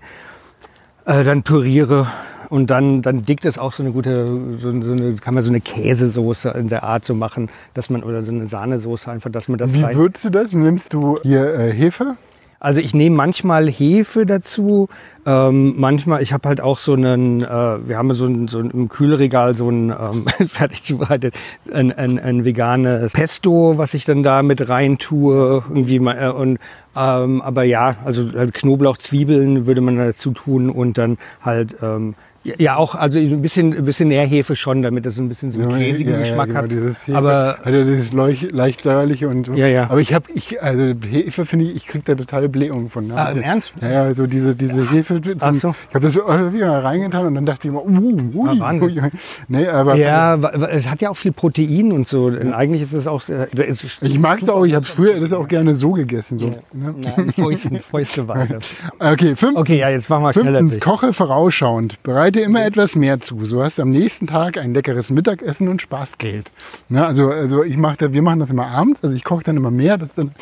äh, dann püriere und dann, dann dickt es auch so eine gute, so, so eine, kann man so eine Käsesoße in der Art so machen, dass man, oder so eine Sahnesoße einfach, dass man das Wie rein... würzt du das? Nimmst du hier äh, Hefe? Also ich nehme manchmal Hefe dazu, ähm, manchmal, ich habe halt auch so einen, äh, wir haben so, ein, so ein, im Kühlregal so ein, ähm, fertig zubereitet, ein, ein, ein veganes Pesto, was ich dann da mit rein tue, irgendwie mal, äh, und, ähm, aber ja, also halt Knoblauch, Zwiebeln würde man dazu tun und dann halt, ähm, ja, auch, also ein bisschen, ein bisschen mehr Hefe schon, damit das so ein bisschen so einen käsigen Ja, ja, Geschmack genau, hat. dieses Hefe, Aber hat ja dieses leuch, leicht säuerliche und so. Ja, ja. Aber ich habe, ich, also Hefe finde ich, ich kriege da totale Blähung von. Ne? Ah, im Ernst? Ja, ja, so diese, diese Hefe. Zum, Ach so. Ich habe das so irgendwie mal reingetan und dann dachte ich immer, uh, ui, Ah, Wahnsinn. ui. Nee, aber ja, wa- wa- es hat ja auch viel Protein und so. Und eigentlich ist es auch sehr, es ist ich mag es auch, ich habe früher das auch gerne so gegessen. So, ne? Nein, Fäuste, Fäuste weiter. Okay, fünf, Okay, ja, jetzt machen wir schneller fünftens, durch. koche vorausschauend. Bereite immer etwas mehr zu. So hast du am nächsten Tag ein leckeres Mittagessen und sparst Geld. Ne? Also, also ich mach da, wir machen das immer abends. Also ich koche dann immer mehr, dass, dann,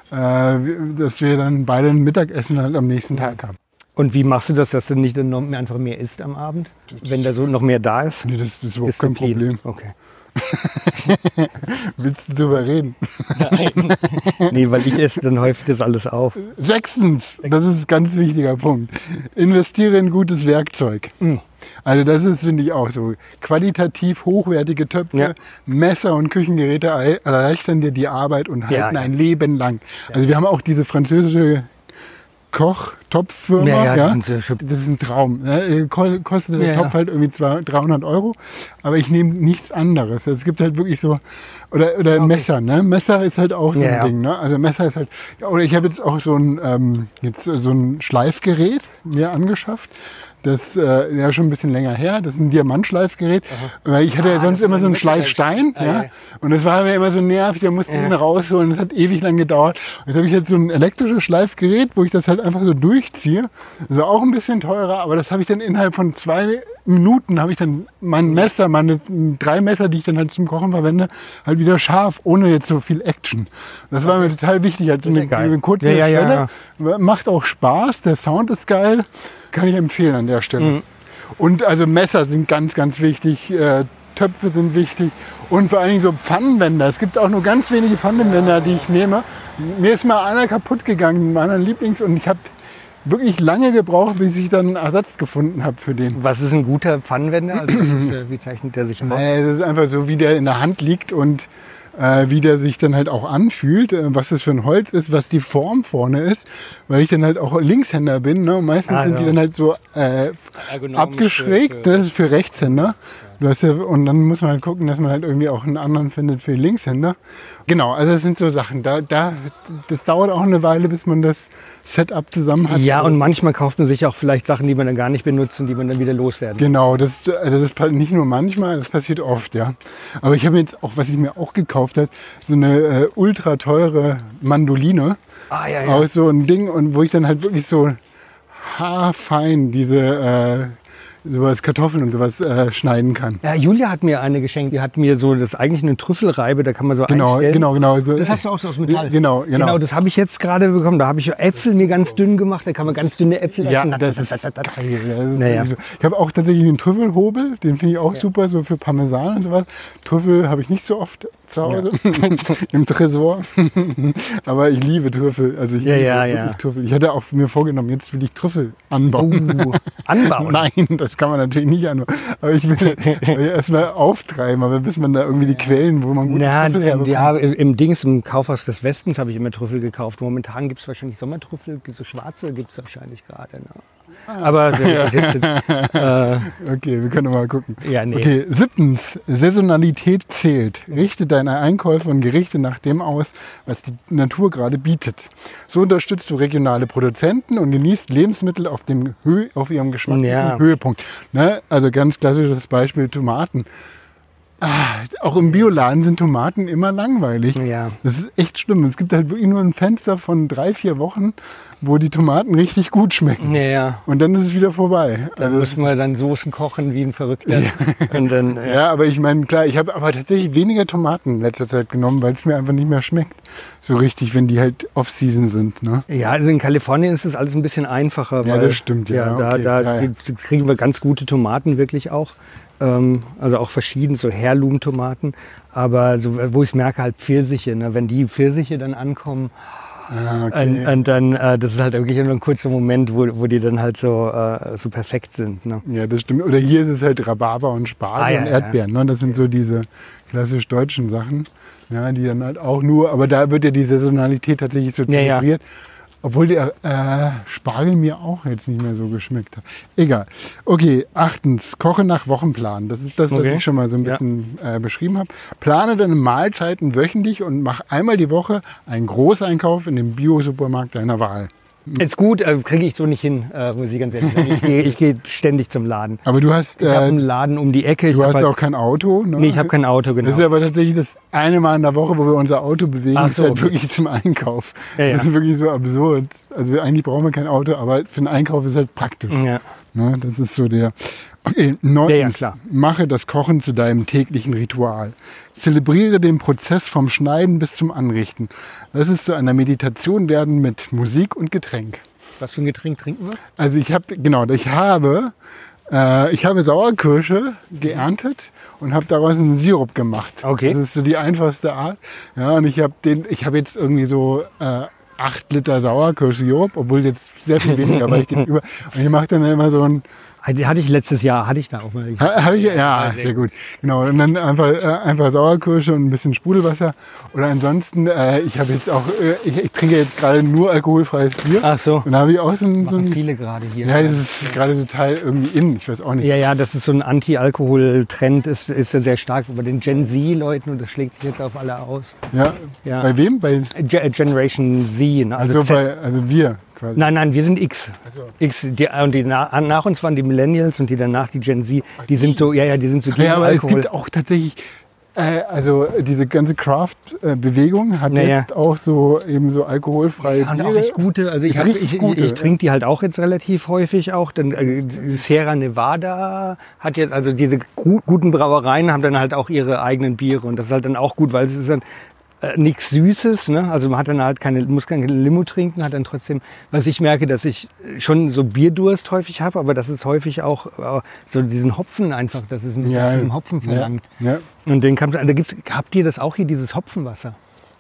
äh, dass wir dann beide ein Mittagessen halt am nächsten Tag haben. Und wie machst du das, dass du nicht dann noch mehr, einfach mehr isst am Abend, wenn da so noch mehr da ist? Nee, das ist überhaupt kein Disziplin. Problem. Okay. Willst du darüber reden? Nein. Nee, weil ich esse dann häufig das alles auf. Sechstens, das ist ein ganz wichtiger Punkt. Investiere in gutes Werkzeug. Mhm. Also das ist, finde ich, auch so. Qualitativ hochwertige Töpfe, Ja. Messer und Küchengeräte erleichtern dir die Arbeit und halten Ja, ja. ein Leben lang. Also wir haben auch diese französische Koch-Topffirma. Ja, Ja, ja, die sind so- Das ist ein Traum. Ne? Ko- Kostet der Ja, Topf ja. halt irgendwie zwei- dreihundert Euro, aber ich nehme nichts anderes. Es gibt halt wirklich so, oder, oder Messer. Ne? Messer ist halt auch so Ja, ein ja. Ding. Ne? Also Messer ist halt, ja, oder ich habe jetzt auch so ein, ähm, jetzt so ein Schleifgerät mir angeschafft. Das äh, ja schon ein bisschen länger her. Das ist ein Diamantschleifgerät. Weil ich hatte ja Ah, sonst das immer ist so einen ein Schleifstein. Ah, ja? ja. Und das war mir immer so nervig. Da musste ich Ja. ihn rausholen. Das hat ewig lang gedauert. Und jetzt habe ich jetzt so ein elektrisches Schleifgerät, wo ich das halt einfach so durchziehe. Das war auch ein bisschen teurer, aber das habe ich dann innerhalb von zwei Minuten habe ich dann mein Messer, meine drei Messer, die ich dann halt zum Kochen verwende, halt wieder scharf, ohne jetzt so viel Action. Das war mir total wichtig. Halt so Das ist eine, ja geil. eine kurze Ja, ja, ja, Schwelle. Macht auch Spaß. Der Sound ist geil. Kann ich empfehlen an der Stelle. Mhm. Und also Messer sind ganz, ganz wichtig. Äh, Töpfe sind wichtig. Und vor allen Dingen so Pfannenwender. Es gibt auch nur ganz wenige Pfannenwender, die ich nehme, Mir ist mal einer kaputt gegangen, meiner Lieblings, und ich habe wirklich lange gebraucht, bis ich dann einen Ersatz gefunden habe für den. Was ist ein guter Pfannenwender? Also was ist der, wie zeichnet der sich aus? Naja, das ist einfach so, wie der in der Hand liegt und äh, wie der sich dann halt auch anfühlt, äh, was das für ein Holz ist, was die Form vorne ist, weil ich dann halt auch Linkshänder bin. Ne? Und meistens Ah, sind ja. die dann halt so äh, Ergonomisch abgeschrägt. für- für- Das ist für Rechtshänder. Du hast ja, und dann muss man halt gucken, dass man halt irgendwie auch einen anderen findet für die Linkshänder. Genau, also das sind so Sachen. Da, da, das dauert auch eine Weile, bis man das Setup zusammen hat. Ja, und manchmal kauft man sich auch vielleicht Sachen, die man dann gar nicht benutzt und die man dann wieder loswerden muss. Genau, das, also das ist nicht nur manchmal, das passiert oft, ja. Aber ich habe jetzt auch, was ich mir auch gekauft habe, so eine äh, ultra teure Mandoline Ah, ja, ja. aus so ein Ding, und wo ich dann halt wirklich so haarfein diese äh, sowas Kartoffeln und sowas äh, schneiden kann. Ja, Julia hat mir eine geschenkt. Die hat mir so, das ist eigentlich eine Trüffelreibe, da kann man so Genau, einstellen. genau, genau. So, Das hast du auch so aus Metall. Genau, genau. Genau, das habe ich jetzt gerade bekommen. Da habe ich Äpfel mir ganz dünn gemacht. Da kann man ganz dünne Äpfel Ja, essen. das ist geil. Das ist Naja. wirklich so. Ich habe auch tatsächlich einen Trüffelhobel, den finde ich auch super, so für Parmesan und sowas. Trüffel habe ich nicht so oft zu Hause im Tresor, aber ich liebe Trüffel. Also ich Ja, liebe ja, wirklich ja. Trüffel. Ich hatte auch mir vorgenommen, jetzt will ich Trüffel anbauen. Uh, anbauen. Nein, das kann man natürlich nicht anbauen. Aber ich will, will erstmal auftreiben, aber bis man da irgendwie die Quellen, wo man gute Na, Trüffel herbekommt. ja, im im Dings, im Kaufhaus des Westens habe ich immer Trüffel gekauft. Momentan gibt es wahrscheinlich Sommertrüffel, so schwarze gibt es wahrscheinlich gerade. Ne? Aber das ist jetzt, äh, Okay, wir können mal gucken. ja, nee. Okay, siebtens, Saisonalität zählt. Richte deine Einkäufe und Gerichte nach dem aus, was die Natur gerade bietet. So unterstützt du regionale Produzenten und genießt Lebensmittel auf, dem Hö auf ihrem geschmacklichen Ja. Höhepunkt. Ne? Also ganz klassisches Beispiel Tomaten. Ah, auch im Bioladen sind Tomaten immer langweilig. Ja. Das ist echt schlimm. Es gibt halt wirklich nur ein Fenster von drei, vier Wochen, wo die Tomaten richtig gut schmecken. Ja, ja. Und dann ist es wieder vorbei. Da Also müssen wir dann Soßen kochen wie ein Verrückter. Und dann, ja. ja, aber ich meine, klar, ich habe aber tatsächlich weniger Tomaten in letzter Zeit genommen, weil es mir einfach nicht mehr schmeckt. So richtig, wenn die halt Off-Season sind. Ne? Ja, also in Kalifornien ist das alles ein bisschen einfacher. Ja, weil, das stimmt, ja, Da, okay, da ja, ja. kriegen wir ganz gute Tomaten wirklich auch. Ähm, also auch verschieden, so Heirloom-Tomaten. Aber so, wo ich es merke, halt Pfirsiche. Ne? Wenn die Pfirsiche dann ankommen, Ah, okay. und, und dann, äh, das ist halt wirklich nur ein kurzer Moment, wo, wo die dann halt so, äh, so perfekt sind. Ne? Ja, das stimmt. Oder hier ist es halt Rhabarber und Spargel Ah, ja, und ja. Erdbeeren. Ne? Das sind so diese klassisch deutschen Sachen, ja, die dann halt auch nur, aber da wird ja die Saisonalität tatsächlich so Ja, ja. zelebriert. Obwohl der äh, Spargel mir auch jetzt nicht mehr so geschmeckt hat. Egal. Okay, achtens, koche nach Wochenplan. Das ist das, was Okay. ich schon mal so ein Ja. bisschen äh, beschrieben habe. Plane deine Mahlzeiten wöchentlich und mach einmal die Woche einen Großeinkauf in dem Bio-Supermarkt deiner Wahl. Ist gut, äh, kriege ich so nicht hin, äh, muss ich ganz ehrlich sagen. Ich gehe ich geh ständig zum Laden. Aber du hast, Ich habe einen äh, Laden um die Ecke. Ich du hab hast halt, auch kein Auto. Ne? Nee, ich habe kein Auto, genau. Das ist aber tatsächlich das eine Mal in der Woche, wo wir unser Auto bewegen, Ach ist so, halt okay. wirklich zum Einkauf. Ja, ja. Das ist wirklich so absurd. Also wir, eigentlich brauchen wir kein Auto, aber für den Einkauf ist halt praktisch. Ja. Ne? Das ist so der... Okay, neuntens, Ja, ja, klar. mache das Kochen zu deinem täglichen Ritual. Zelebriere den Prozess vom Schneiden bis zum Anrichten. Lass es zu einer Meditation werden mit Musik und Getränk. Was für ein Getränk trinken wir? Also ich habe, genau, ich habe, äh, ich habe Sauerkirsche geerntet und habe daraus einen Sirup gemacht. Okay. Das ist so die einfachste Art. Ja, und ich habe den, ich habe jetzt irgendwie so äh, acht Liter Sauerkirsch-Sirup, obwohl jetzt sehr viel weniger, weil ich den über, und ich mache dann immer so ein, Die hatte ich letztes Jahr, hatte ich da auch mal. Ha- Habe ich, ja, sehr sehr gut. Genau, und dann einfach, äh, einfach Sauerkirsche und ein bisschen Sprudelwasser. Oder ansonsten, äh, ich habe jetzt auch, äh, ich, ich trinke jetzt gerade nur alkoholfreies Bier. Ach so, Und da habe ich auch so ein, so machen ein viele gerade hier. ja, das ist gerade total irgendwie in, ich weiß auch nicht. Ja, ja, das ist so ein Anti-Alkohol-Trend, ist, ist ja sehr stark bei den Gen Z-Leuten und das schlägt sich jetzt auf alle aus. Ja. Ja. Bei wem? Bei, Ge- Generation Z, ne? also, also, Z. bei, also wir quasi. Nein, nein, wir sind X. Also, X, die, und die na, nach uns waren die Millennials und die danach die Gen Z. Die sind so, ja, ja, die sind so gegen ja, aber es Alkohol. gibt auch tatsächlich, äh, also diese ganze Craft-Bewegung hat Ja, ja. jetzt auch so eben so alkoholfreie Ja, und auch Biere. echt gute. Also ich, Ist hab, richtig ich, gute, ich, ich ja. trinke die halt auch jetzt relativ häufig auch. Dann, äh, Sierra Nevada hat jetzt, also diese gu guten Brauereien haben dann halt auch ihre eigenen Biere und das ist halt dann auch gut, weil es ist dann äh, nichts Süßes, ne? Also man hat dann halt keine, muss keine Limo trinken, hat dann trotzdem, was ich merke, dass ich schon so Bierdurst häufig habe, aber das ist häufig auch äh, so diesen Hopfen einfach, das ist ein bisschen Ja, aus diesem Hopfen verlangt. Ja, ja. Und den kann, da gibt's, habt ihr das auch hier, dieses Hopfenwasser?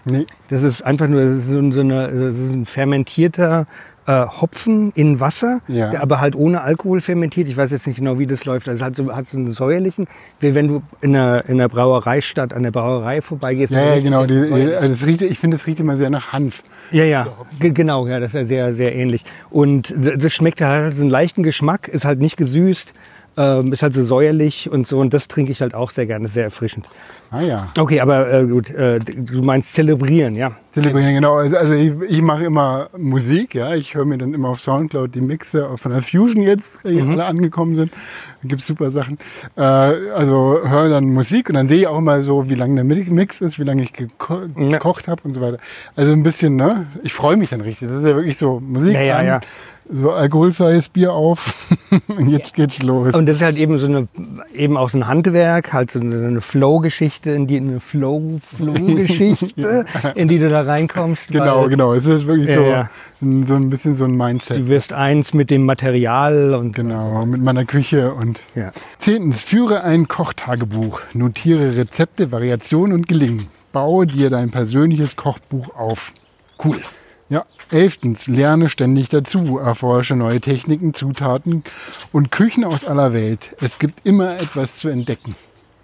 Nee. Das ist einfach nur das ist so, so eine, das ist ein fermentierter äh, Hopfen in Wasser, Ja. der aber halt ohne Alkohol fermentiert. Ich weiß jetzt nicht genau, wie das läuft. Also es hat so, hat so einen säuerlichen, wie wenn du in einer, in einer Brauereistadt an der Brauerei vorbeigehst. Ja, dann ja, riecht es genau. so Die, säuerlich. also das riecht, ich finde, es riecht immer sehr nach Hanf. Ja, ja, Ge- genau, ja, das ist ja sehr, sehr ähnlich. Und d- das schmeckt halt so einen leichten Geschmack, ist halt nicht gesüßt, ähm, ist halt so säuerlich und so. Und das trinke ich halt auch sehr gerne, ist sehr erfrischend. Ah ja. Okay, aber äh, gut, äh, du meinst zelebrieren, ja? Zelebrieren, genau. Also, also ich, ich mache immer Musik, ja. Ich höre mir dann immer auf Soundcloud die Mixe von der Fusion jetzt, die Mhm. alle angekommen sind. Da gibt's super Sachen. Äh, also höre dann Musik und dann sehe ich auch immer so, wie lange der Mi- Mix ist, wie lange ich geko Ja. gekocht habe und so weiter. Also ein bisschen, ne? Ich freue mich dann richtig. Das ist ja wirklich so Musik Ja, ja, an, ja. so alkoholfreies Bier auf und jetzt geht's los. Und das ist halt eben so eine, eben auch so ein Handwerk, halt so eine, so eine Flow-Geschichte, in die eine Flow, Flow-Geschichte, in die du da reinkommst. Genau, weil genau. Es ist wirklich Ja, so, ja. so, ein, so ein bisschen so ein Mindset. Du wirst eins mit dem Material und Genau, mit meiner Küche und ja. Zehntens, führe ein Kochtagebuch. Notiere Rezepte, Variationen und Gelingen. Baue dir dein persönliches Kochbuch auf. Cool. Ja. Elftens, lerne ständig dazu. Erforsche neue Techniken, Zutaten und Küchen aus aller Welt. Es gibt immer etwas zu entdecken.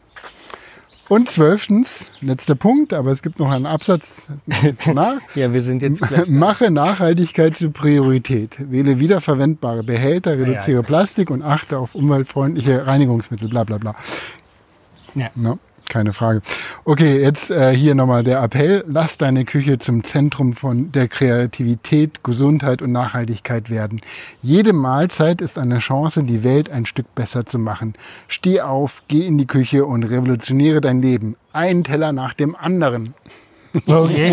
Und zwölftens, letzter Punkt, aber es gibt noch einen Absatz nach. Ja, wir sind jetzt gleich. Mache Nachhaltigkeit zur Priorität. Wähle wiederverwendbare Behälter, reduziere ja. Plastik und achte auf umweltfreundliche Reinigungsmittel, bla bla bla. Ja. No, keine Frage. Okay, jetzt äh, hier nochmal der Appell. Lass deine Küche zum Zentrum von der Kreativität, Gesundheit und Nachhaltigkeit werden. Jede Mahlzeit ist eine Chance, die Welt ein Stück besser zu machen. Steh auf, geh in die Küche und revolutioniere dein Leben. Ein Teller nach dem anderen. Okay.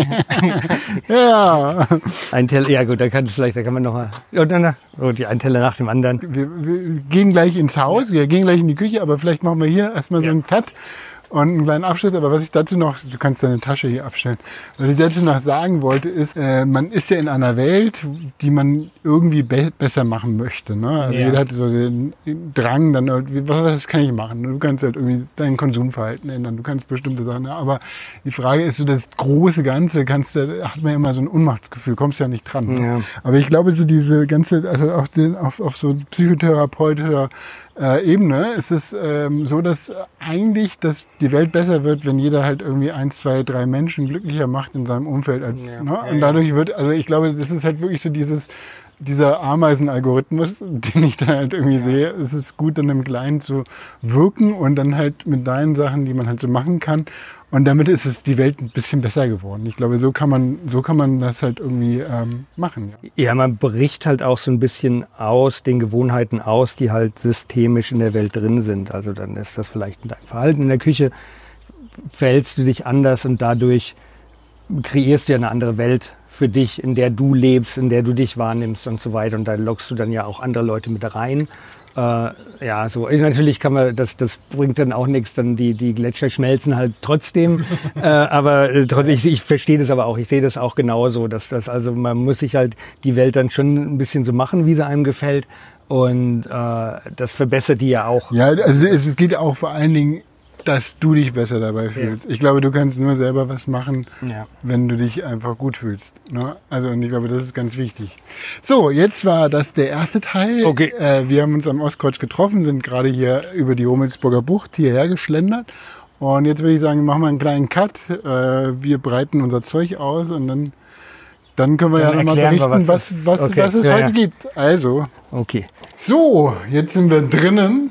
Ja, Ein Teller, ja gut, da kann vielleicht, da kann man noch mal. Und dann, oh, die ein Teller nach dem anderen. wir, wir gehen gleich ins Haus, wir gehen gleich in die Küche, aber vielleicht machen wir hier erstmal so Ja. einen Cut und einen kleinen Abschluss. Aber was ich dazu noch, du kannst deine Tasche hier abstellen, was ich dazu noch sagen wollte, ist, äh, man ist ja in einer Welt, die man irgendwie be besser machen möchte. Ne? Also Ja. jeder hat so den Drang, dann irgendwie, was, was kann ich machen? Du kannst halt irgendwie dein Konsumverhalten ändern, du kannst bestimmte Sachen, ja, aber die Frage ist so, das große Ganze, kannst du, hat man ja immer so ein Unmachtsgefühl, kommst ja nicht dran. Ne? Ja. Aber ich glaube, so diese ganze, also auch den, auf, auf so psychotherapeutischer äh, Ebene ist es ähm, so, dass eigentlich dass die Welt besser wird, wenn jeder halt irgendwie eins, zwei, drei Menschen glücklicher macht in seinem Umfeld. Als, Ja. ne? Ja, Und dadurch wird, also ich glaube, das ist halt wirklich so dieses, dieser Ameisenalgorithmus, den ich da halt irgendwie sehe. Es ist gut, dann im Kleinen zu wirken und dann halt mit deinen Sachen, die man halt so machen kann. Und damit ist es die Welt ein bisschen besser geworden. Ich glaube, so kann man, so kann man das halt irgendwie ähm, machen. Ja. Ja, man bricht halt auch so ein bisschen aus den Gewohnheiten aus, die halt systemisch in der Welt drin sind. Also dann ist das vielleicht in deinem Verhalten in der Küche, verhältst du dich anders und dadurch kreierst du ja eine andere Welt für dich, in der du lebst, in der du dich wahrnimmst und so weiter. Und da lockst du dann ja auch andere Leute mit rein. Äh, ja, so natürlich kann man, das, das bringt dann auch nichts, dann die, die Gletscher schmelzen halt trotzdem. äh, aber äh, trotzdem, ich, ich verstehe das aber auch, ich sehe das auch genauso, dass das, also man muss sich halt die Welt dann schon ein bisschen so machen, wie sie einem gefällt. Und äh, das verbessert die ja auch. Ja, also es, es geht auch vor allen Dingen, dass du dich besser dabei fühlst. Ich glaube, du kannst nur selber was machen, Ja. wenn du dich einfach gut fühlst. Ne? Also und ich glaube, das ist ganz wichtig. So, jetzt war das der erste Teil. Okay. Äh, wir haben uns am Ostkreuz getroffen, sind gerade hier über die Rummelsburger Bucht hierher geschlendert. Und jetzt würde ich sagen, machen wir einen kleinen Cut. Äh, wir breiten unser Zeug aus und dann, dann können wir Dann ja nochmal erklären wir, berichten, was was, es- was, okay. was es Ja, heute ja. gibt. Also, Okay. so, jetzt sind wir drinnen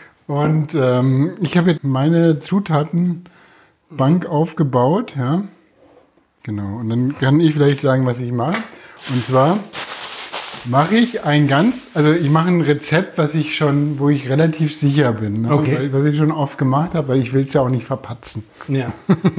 und ähm, ich habe jetzt meine Zutatenbank aufgebaut, ja, genau. Und dann kann ich vielleicht sagen, was ich mache. Und zwar mache ich ein ganz, also ich mache ein Rezept, was ich schon, wo ich relativ sicher bin, ne? Okay. weil, was ich schon oft gemacht habe, weil ich will es ja auch nicht verpatzen. Ja.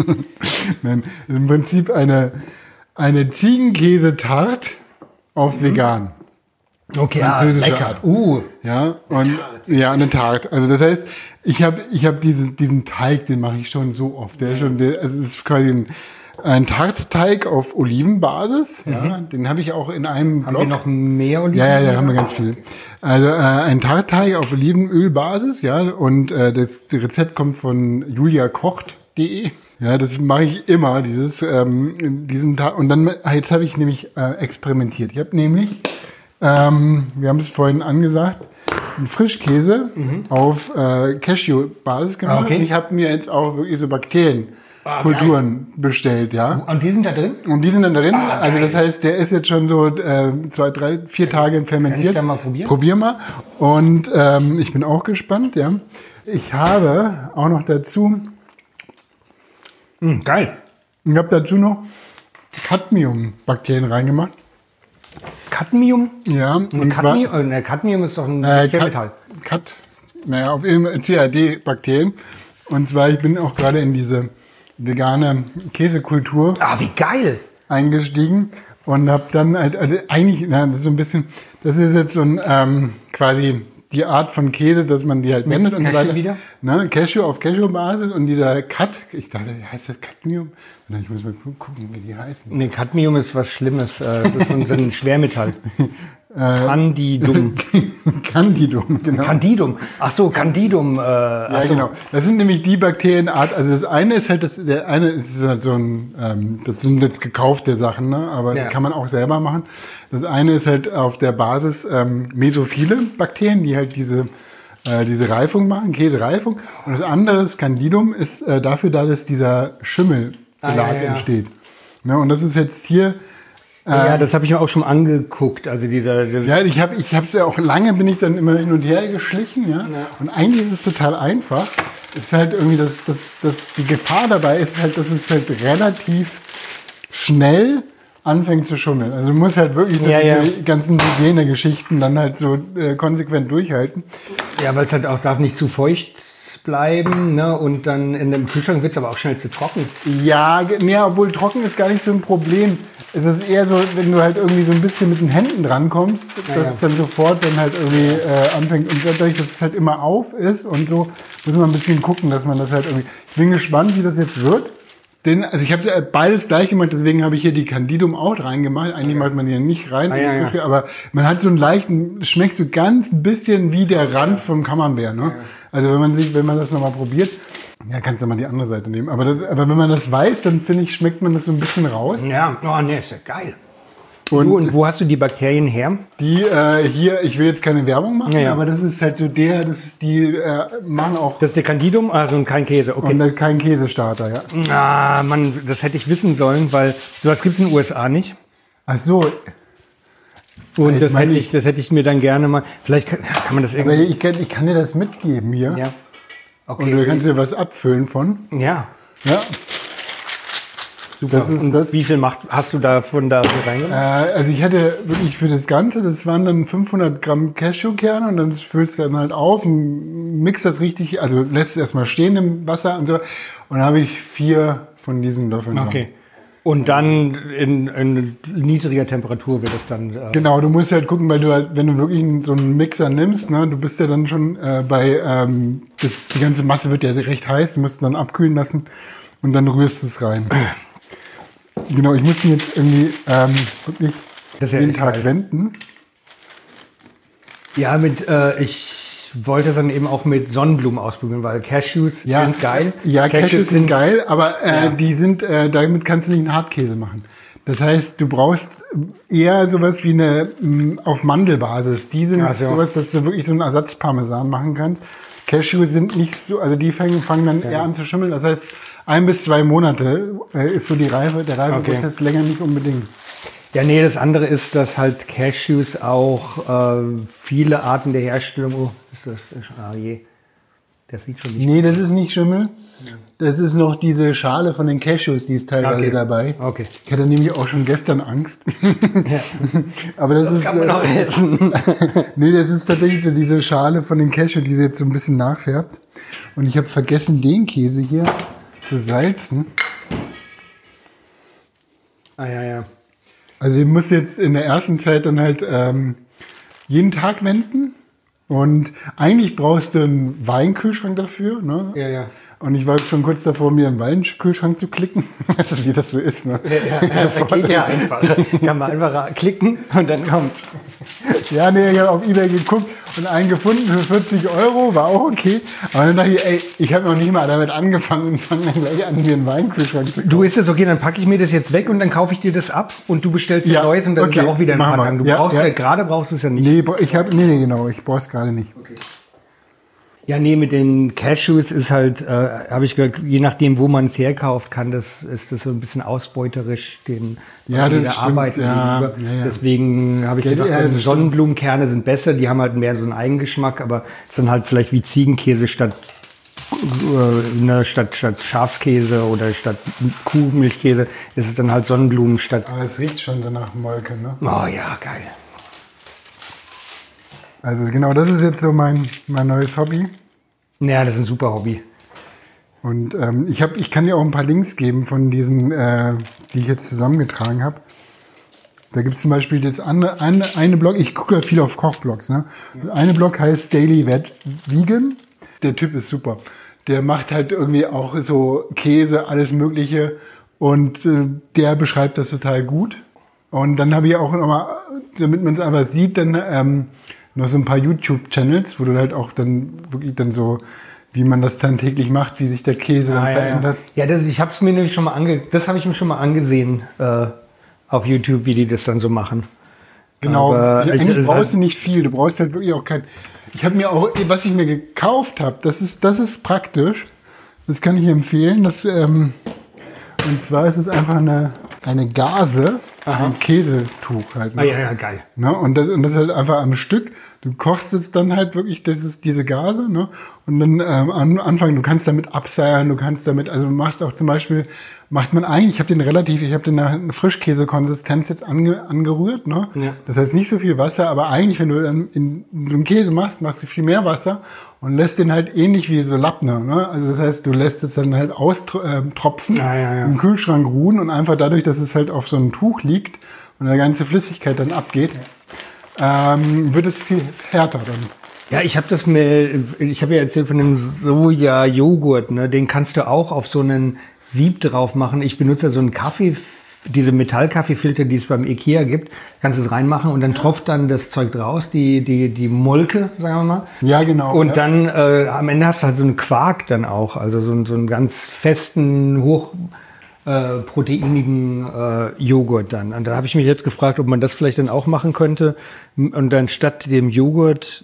Nein, im Prinzip eine eine Ziegenkäse-Tart auf vegan. Okay, Französische lecker. Art. Uh, Ja, und ja, eine Tart. Also das heißt, ich habe ich hab diesen, diesen Teig, den mache ich schon so oft. Der ist schon, der, also es ist quasi ein, ein Tartteig auf Olivenbasis. Ja, den habe ich auch in einem haben Blog. wir noch mehr Oliven? Ja, ja, da haben wir ganz viel. Also äh, ein Tartteig auf Olivenölbasis, ja, und äh, das Rezept kommt von julia kocht punkt de. Ja, das mache ich immer, dieses, ähm, diesen Tag. Und dann, jetzt habe ich nämlich äh, experimentiert. Ich habe nämlich, ähm, wir haben es vorhin angesagt, einen Frischkäse mhm. auf äh, Cashew-Basis gemacht. Okay. Und ich habe mir jetzt auch wirklich so Bakterienkulturen ah, bestellt, ja. Und die sind da drin? Und die sind dann drin. Ah, also das heißt, der ist jetzt schon so äh, zwei, drei, vier Tage fermentiert. Kann ich da mal probieren? Probier mal. Und ähm, ich bin auch gespannt, ja. Ich habe auch noch dazu... Mm, geil. Ich habe dazu noch Cadmium-Bakterien reingemacht. Cadmium? Ja. Und Cadmium, äh, ne, Cadmium ist doch ein äh, Metall. Cad, naja, auf jeden Fall C A D-Bakterien. Und zwar, ich bin auch gerade in diese vegane Käsekultur Ah, wie geil. eingestiegen und habe dann halt, also eigentlich, na, das ist so ein bisschen, das ist jetzt so ein ähm, quasi die Art von Käse, dass man die halt wendet und so weiter. wieder? Ne, Cashew auf Cashew-Basis und dieser Cut, ich dachte, heißt das Cadmium? Ich muss mal gucken, wie die heißen. Nee, Cadmium ist was Schlimmes. Das ist so ein Schwermetall. Candidum. Candidum, genau. Candidum. Ach so, Candidum. Äh, ja, so. genau. Das sind nämlich die Bakterienart. Also das eine ist halt, das, der eine ist halt so ein, ähm, das sind jetzt gekaufte Sachen, ne? Aber ja. die kann man auch selber machen. Das eine ist halt auf der Basis ähm, mesophile Bakterien, die halt diese äh, diese Reifung machen, Käsereifung. Und das andere, das Candidum, ist äh, dafür da, dass dieser Schimmelbelag ah, ja, ja. entsteht. Ne? Und das ist jetzt hier. Ja, das habe ich mir auch schon angeguckt. Also dieser, dieser ja, ich habe, ich habe es ja auch lange, bin ich dann immer hin und her geschlichen, ja. ja. Und eigentlich ist es total einfach. Es ist halt irgendwie, das, das, das, die Gefahr dabei ist halt, dass es halt relativ schnell anfängt zu schummeln. Also du musst halt wirklich so ja, diese ja. ganzen Hygienegeschichten dann halt so äh, konsequent durchhalten. Ja, weil es halt auch darf nicht zu feucht bleiben, ne? Und dann in dem Kühlschrank wird es aber auch schnell zu trocken. Ja, nee, obwohl trocken ist gar nicht so ein Problem. Es ist eher so, wenn du halt irgendwie so ein bisschen mit den Händen drankommst, dass ja, ja. es dann sofort dann halt irgendwie äh, anfängt. Und dadurch, dass es halt immer auf ist und so, muss man ein bisschen gucken, dass man das halt irgendwie... Ich bin gespannt, wie das jetzt wird. Denn, also ich habe ja beides gleich gemacht, deswegen habe ich hier die Candidum auch reingemacht. Eigentlich macht man die ja nicht rein, ah, ja, ja. Fische, aber man hat so einen leichten, schmeckt so ganz ein bisschen wie der Rand vom Camembert. Ne? Ja, ja. Also wenn man sich, wenn man das nochmal probiert, ja, kannst du mal die andere Seite nehmen. Aber, das, aber wenn man das weiß, dann finde ich, schmeckt man das so ein bisschen raus. Ja, oh nee, ist ja geil. Und, du, und wo hast du die Bakterien her? Die äh, hier, ich will jetzt keine Werbung machen, ja, ja. aber das ist halt so der, das ist die, äh, machen auch... Das ist der Candidum, also kein Käse, okay. Und kein Käsestarter, ja. Ah, Mann, das hätte ich wissen sollen, weil sowas gibt es in den U S A nicht. Ach so. Und das hätte, ich, das hätte ich mir dann gerne mal, vielleicht kann, kann man das irgendwie... Aber ich kann, ich kann dir das mitgeben hier. Ja. Okay. Und du kannst dir was abfüllen von. Ja. Ja. Super. Das ist das. Wie viel Macht hast du davon da reingemacht? Äh, also ich hatte wirklich für das Ganze, das waren dann fünfhundert Gramm Cashewkerne und dann füllst du dann halt auf und mixt das richtig, also lässt es erstmal stehen im Wasser und so. Und dann habe ich vier von diesen Löffeln. Okay. Und dann in, in niedriger Temperatur wird es dann... Äh genau, du musst halt gucken, weil du halt, wenn du wirklich so einen Mixer nimmst, ne, du bist ja dann schon äh, bei, ähm, das, die ganze Masse wird ja recht heiß, du musst dann abkühlen lassen und dann rührst du es rein. Genau, ich muss ihn jetzt irgendwie ähm, wirklich das ja jeden Tag geil. wenden. Ja, mit, äh, ich wollte dann eben auch mit Sonnenblumen ausprobieren, weil Cashews ja, sind geil. Ja, Cashews, Cashews sind geil, aber äh, ja. die sind, äh, damit kannst du nicht einen Hartkäse machen. Das heißt, du brauchst eher sowas wie eine m, auf Mandelbasis. Die sind so. sowas, dass du wirklich so einen Ersatzparmesan machen kannst. Cashews sind nicht so, also die fangen, fangen dann ja. eher an zu schimmeln. Das heißt, ein bis zwei Monate äh, ist so die Reife, der Reifeprozess, okay. länger nicht unbedingt. Ja, nee, das andere ist, dass halt Cashews auch äh, viele Arten der Herstellung, oh, ist das, ah je, das sieht schon nicht Nee, das ist nicht Schimmel. Das ist noch diese Schale von den Cashews, die ist teilweise okay. dabei. Okay. Ich hatte nämlich auch schon gestern Angst. Ja. Aber das, das ist, kann man auch essen. Nee, das ist tatsächlich so diese Schale von den Cashews, die sie jetzt so ein bisschen nachfärbt. Und ich habe vergessen, den Käse hier zu salzen. Ah ja, ja. Also ich muss jetzt in der ersten Zeit dann halt ähm, jeden Tag wenden. Und eigentlich brauchst du einen Weinkühlschrank dafür. Ne? Ja, ja. Und ich war schon kurz davor, mir einen Weinkühlschrank zu klicken. Das ist, wie das so ist. Ne? Ja, ja, das geht ja einfach. Kann man einfach klicken und dann kommt's. Ja, nee, ich habe auf eBay geguckt und einen gefunden für vierzig Euro, war auch okay. Aber dann dachte ich, ey, ich habe noch nicht mal damit angefangen und fange dann gleich an, mir einen Weinkühlschrank zu kaufen. Du, ist es okay, dann packe ich mir das jetzt weg und dann kaufe ich dir das ab und du bestellst dir Ja, Neues und dann okay, ist ja auch wieder ein machen paar wir. Tage. Du Ja, brauchst ja. ja, gerade brauchst du es ja nicht. Nee, ich habe, nee, nee, genau, ich brauche es gerade nicht. Okay. Ja, nee, mit den Cashews ist halt, äh, habe ich gehört, je nachdem, wo man es herkauft, kann das, ist das so ein bisschen ausbeuterisch den Ja, das der stimmt, Arbeit ja, gegenüber. ja, ja. Deswegen habe ich Ja, gedacht, ja, also das Sonnenblumenkerne sind besser, die haben halt mehr so einen Eigengeschmack, aber es sind halt vielleicht wie Ziegenkäse statt, äh, ne, statt, statt Schafskäse oder statt Kuhmilchkäse, ist es dann halt Sonnenblumen statt. Aber es riecht schon so nach Molke, ne? Oh ja, geil. Also genau, das ist jetzt so mein, mein neues Hobby. Ja, das ist ein super Hobby. Und ähm, ich, hab, ich kann dir auch ein paar Links geben von diesen, äh, die ich jetzt zusammengetragen habe. Da gibt es zum Beispiel das andere, eine, eine Blog, ich gucke ja viel auf Kochblogs. Ne? Eine Blog heißt Daily Vet Vegan. Der Typ ist super. Der macht halt irgendwie auch so Käse, alles Mögliche. Und äh, der beschreibt das total gut. Und dann habe ich auch nochmal, damit man es einfach sieht, dann ähm, noch so ein paar YouTube-Channels, wo du halt auch dann wirklich dann so, wie man das dann täglich macht, wie sich der Käse dann Ah, ja, verändert. Ja, ja das, ich habe es mir nämlich schon mal ange, das habe ich mir schon mal angesehen äh, auf YouTube, wie die das dann so machen. Genau. Aber Ja, ich- eigentlich es brauchst hat- du nicht viel. Du brauchst halt wirklich auch kein. Ich habe mir auch, was ich mir gekauft habe, das ist, das ist praktisch. Das kann ich empfehlen. Das, ähm, und zwar ist es einfach eine, eine Gase, ein Käsetuch halt. Ne? Ah, ja, ja, geil. Ne? Und, das, und das halt einfach am Stück. Du kochst es dann halt wirklich, das ist diese Gase, ne? Und dann ähm, an Anfang, du kannst damit abseiern, du kannst damit, also du machst auch zum Beispiel, macht man eigentlich, ich habe den relativ, ich habe den nach einer Frischkäsekonsistenz jetzt ange, angerührt, ne? Ja. Das heißt nicht so viel Wasser, aber eigentlich, wenn du dann in, in so einen Käse machst, machst du viel mehr Wasser und lässt den halt ähnlich wie so Lappner, ne? Also das heißt, du lässt es dann halt austropfen, Ja, ja, ja. im Kühlschrank ruhen und einfach dadurch, dass es halt auf so einem Tuch liegt und der ganze Flüssigkeit dann abgeht, ähm, wird es viel härter dann. Ja, ich habe das mir, ich habe ja erzählt von dem Soja-Joghurt, ne? Den kannst du auch auf so einen Sieb drauf machen. Ich benutze ja so einen Kaffee, diese Metallkaffeefilter, die es beim Ikea gibt, kannst du es reinmachen und dann tropft dann das Zeug raus, die, die, die Molke, sagen wir mal. Ja, genau. Und ja. dann äh, am Ende hast du halt so einen Quark dann auch, also so, einen- so einen ganz festen, hoch äh, proteinigen äh, Joghurt dann. Und da habe ich mich jetzt gefragt, ob man das vielleicht dann auch machen könnte und dann statt dem Joghurt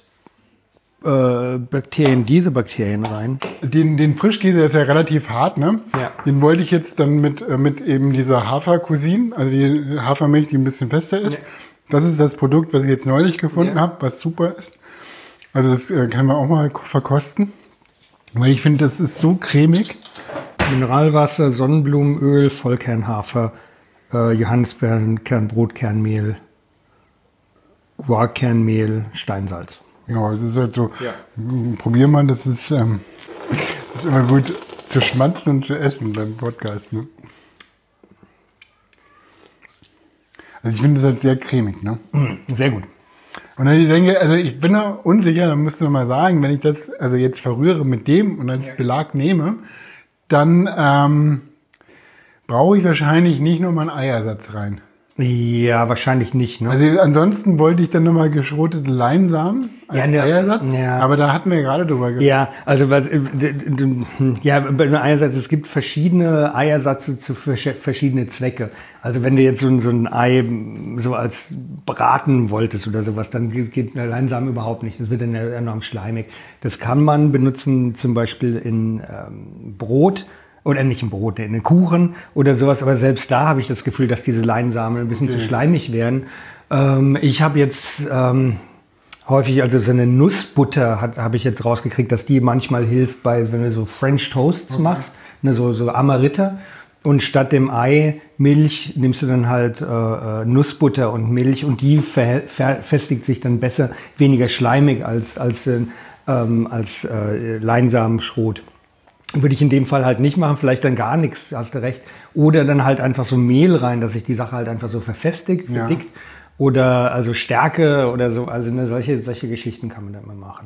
äh, Bakterien, diese Bakterien rein. Den, den Frischkäse, der ist ja relativ hart, ne? Ja. Den wollte ich jetzt dann mit, äh, mit eben dieser Hafer-Cousin, also die Hafermilch, die ein bisschen fester ist. Ja. Das ist das Produkt, was ich jetzt neulich gefunden Ja. habe, was super ist. Also das äh, kann man auch mal verkosten. Weil ich finde, das ist so cremig. Mineralwasser, Sonnenblumenöl, Vollkernhafer, äh, Johannisbeerenkern, Brotkernmehl, Guarkernmehl, Steinsalz. Ja, es ist halt so, Ja. m, probier mal, das ist, ähm, das ist immer gut zu schmatzen und zu essen beim Podcast. Ne? Also ich finde das halt sehr cremig. Ne? Sehr gut. Und dann ich denke, also ich bin da unsicher, dann musst du mal sagen, wenn ich das also jetzt verrühre mit dem und als Belag nehme, dann ähm, brauche ich wahrscheinlich nicht nochmal einen Eiersatz rein. Ja, wahrscheinlich nicht. Ne? Also ansonsten wollte ich dann nochmal geschrotete Leinsamen als Ja, ne, Eiersatz, ja. aber da hatten wir ja gerade drüber gesprochen. Ja, also was, äh, d- d- ja, beim Eiersatz, es gibt verschiedene Eiersatze zu versch- verschiedene Zwecke. Also wenn du jetzt so ein, so ein Ei so als braten wolltest oder sowas, dann geht- geht der Leinsamen überhaupt nicht. Das wird dann ja enorm schleimig. Das kann man benutzen zum Beispiel in ähm, Brot. Oder nicht im Brot, in den Kuchen oder sowas. Aber selbst da habe ich das Gefühl, dass diese Leinsamen ein bisschen zu schleimig werden. Ähm, ich habe jetzt ähm, häufig, also so eine Nussbutter hat- habe ich jetzt rausgekriegt, dass die manchmal hilft, bei, wenn du so French Toasts machst, ne, so, so Amaritta. Und statt dem Ei Milch nimmst du dann halt äh, äh, Nussbutter und Milch und die ver verfestigt sich dann besser, weniger schleimig als, als, äh, ähm, als äh, Leinsamenschrot. Würde ich in dem Fall halt nicht machen, vielleicht dann gar nichts, hast du recht. Oder dann halt einfach so Mehl rein, dass sich die Sache halt einfach so verfestigt, Ja. verdickt. Oder also Stärke oder so, also ne, solche, solche Geschichten kann man dann mal machen.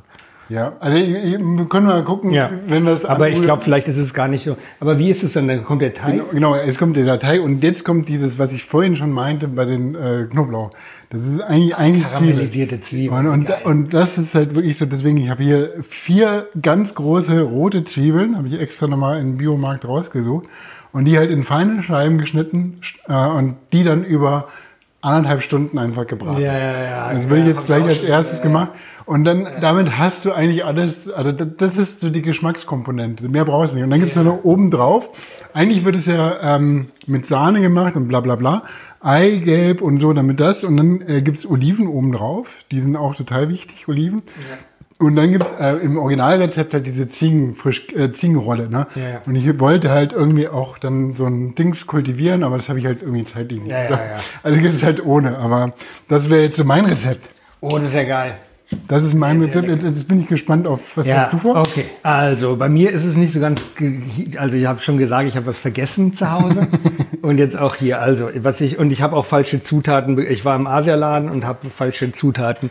Ja, also ich, ich, wir können mal gucken, Ja. wenn das... Aber ich anruft. glaube, vielleicht ist es gar nicht so. Aber wie ist es dann? Dann kommt der Teig? Genau, genau, es kommt der Teig und jetzt kommt dieses, was ich vorhin schon meinte bei den äh, Knoblauch. Das ist eigentlich, eigentlich Karamellisierte Zwiebeln. Und, und, und das ist halt wirklich so, deswegen, ich habe hier vier ganz große rote Zwiebeln, habe ich extra nochmal im Biomarkt rausgesucht. Und die halt in feine Scheiben geschnitten äh, und die dann über anderthalb Stunden einfach gebraten. Ja, ja, ja. Das würde ich jetzt gleich als schon, erstes ja, gemacht. Und dann, damit hast du eigentlich alles, also das, das ist so die Geschmackskomponente. Mehr brauchst du nicht. Und dann gibt's ja. noch oben drauf. Eigentlich wird es ja ähm, mit Sahne gemacht und bla bla bla. Eigelb und so, damit das. Und dann äh, gibt's Oliven oben drauf. Die sind auch total wichtig, Oliven. Ja. Und dann gibt's äh, im Originalrezept halt diese Ziegen, frisch, äh, Ziegenrolle. Ne? Ja, ja. Und ich wollte halt irgendwie auch dann so ein Dings kultivieren, aber das habe ich halt irgendwie zeitlich nicht. Ja, ja, ja. Also gibt's halt ohne. Aber das wäre jetzt so mein Rezept. Oh, das ist ja geil. Das ist mein Rezept. Jetzt, jetzt bin ich gespannt auf, was ja, hast du vor? Okay, also bei mir ist es nicht so ganz, also ich habe schon gesagt, ich habe was vergessen zu Hause und jetzt auch hier. Also was ich und ich habe auch falsche Zutaten. Ich war im Asialaden und habe falsche Zutaten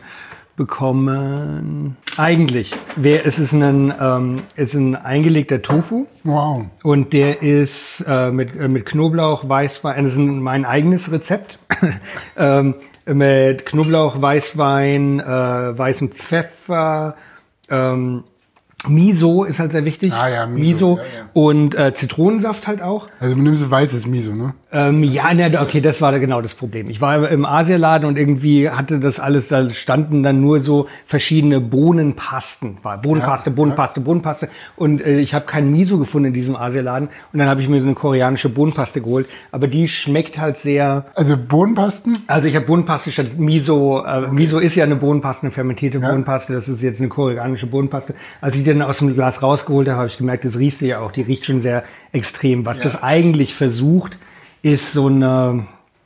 bekommen. Eigentlich wäre es ist ein ähm, ist ein eingelegter Tofu. Wow. Und der ist äh, mit äh, mit Knoblauch, Weißwein. Das ist mein eigenes Rezept. ähm, mit Knoblauch, Weißwein, äh, weißem Pfeffer, ähm, Miso ist halt sehr wichtig. Ah ja, Miso. Miso. Ja, ja. Und äh, Zitronensaft halt auch. Also du nimmst weißes Miso, ne? Ähm, ja, ne, okay, das war genau das Problem. Ich war im Asialaden und irgendwie hatte das alles, da standen dann nur so verschiedene Bohnenpasten. Bohnenpaste, Ja, Bohnenpaste, ja. Bohnenpaste. Und äh, ich habe kein Miso gefunden in diesem Asialaden. Und dann habe ich mir so eine koreanische Bohnenpaste geholt. Aber die schmeckt halt sehr... Also Bohnenpasten? Also ich habe Bohnenpaste statt Miso. Äh, okay. Miso ist ja eine Bohnenpaste, eine fermentierte Ja. Bohnenpaste. Das ist jetzt eine koreanische Bohnenpaste. Als ich die dann aus dem Glas rausgeholt habe, habe ich gemerkt, das riechst du ja auch. Die riecht schon sehr extrem. Was Ja. das eigentlich versucht, ist so eine,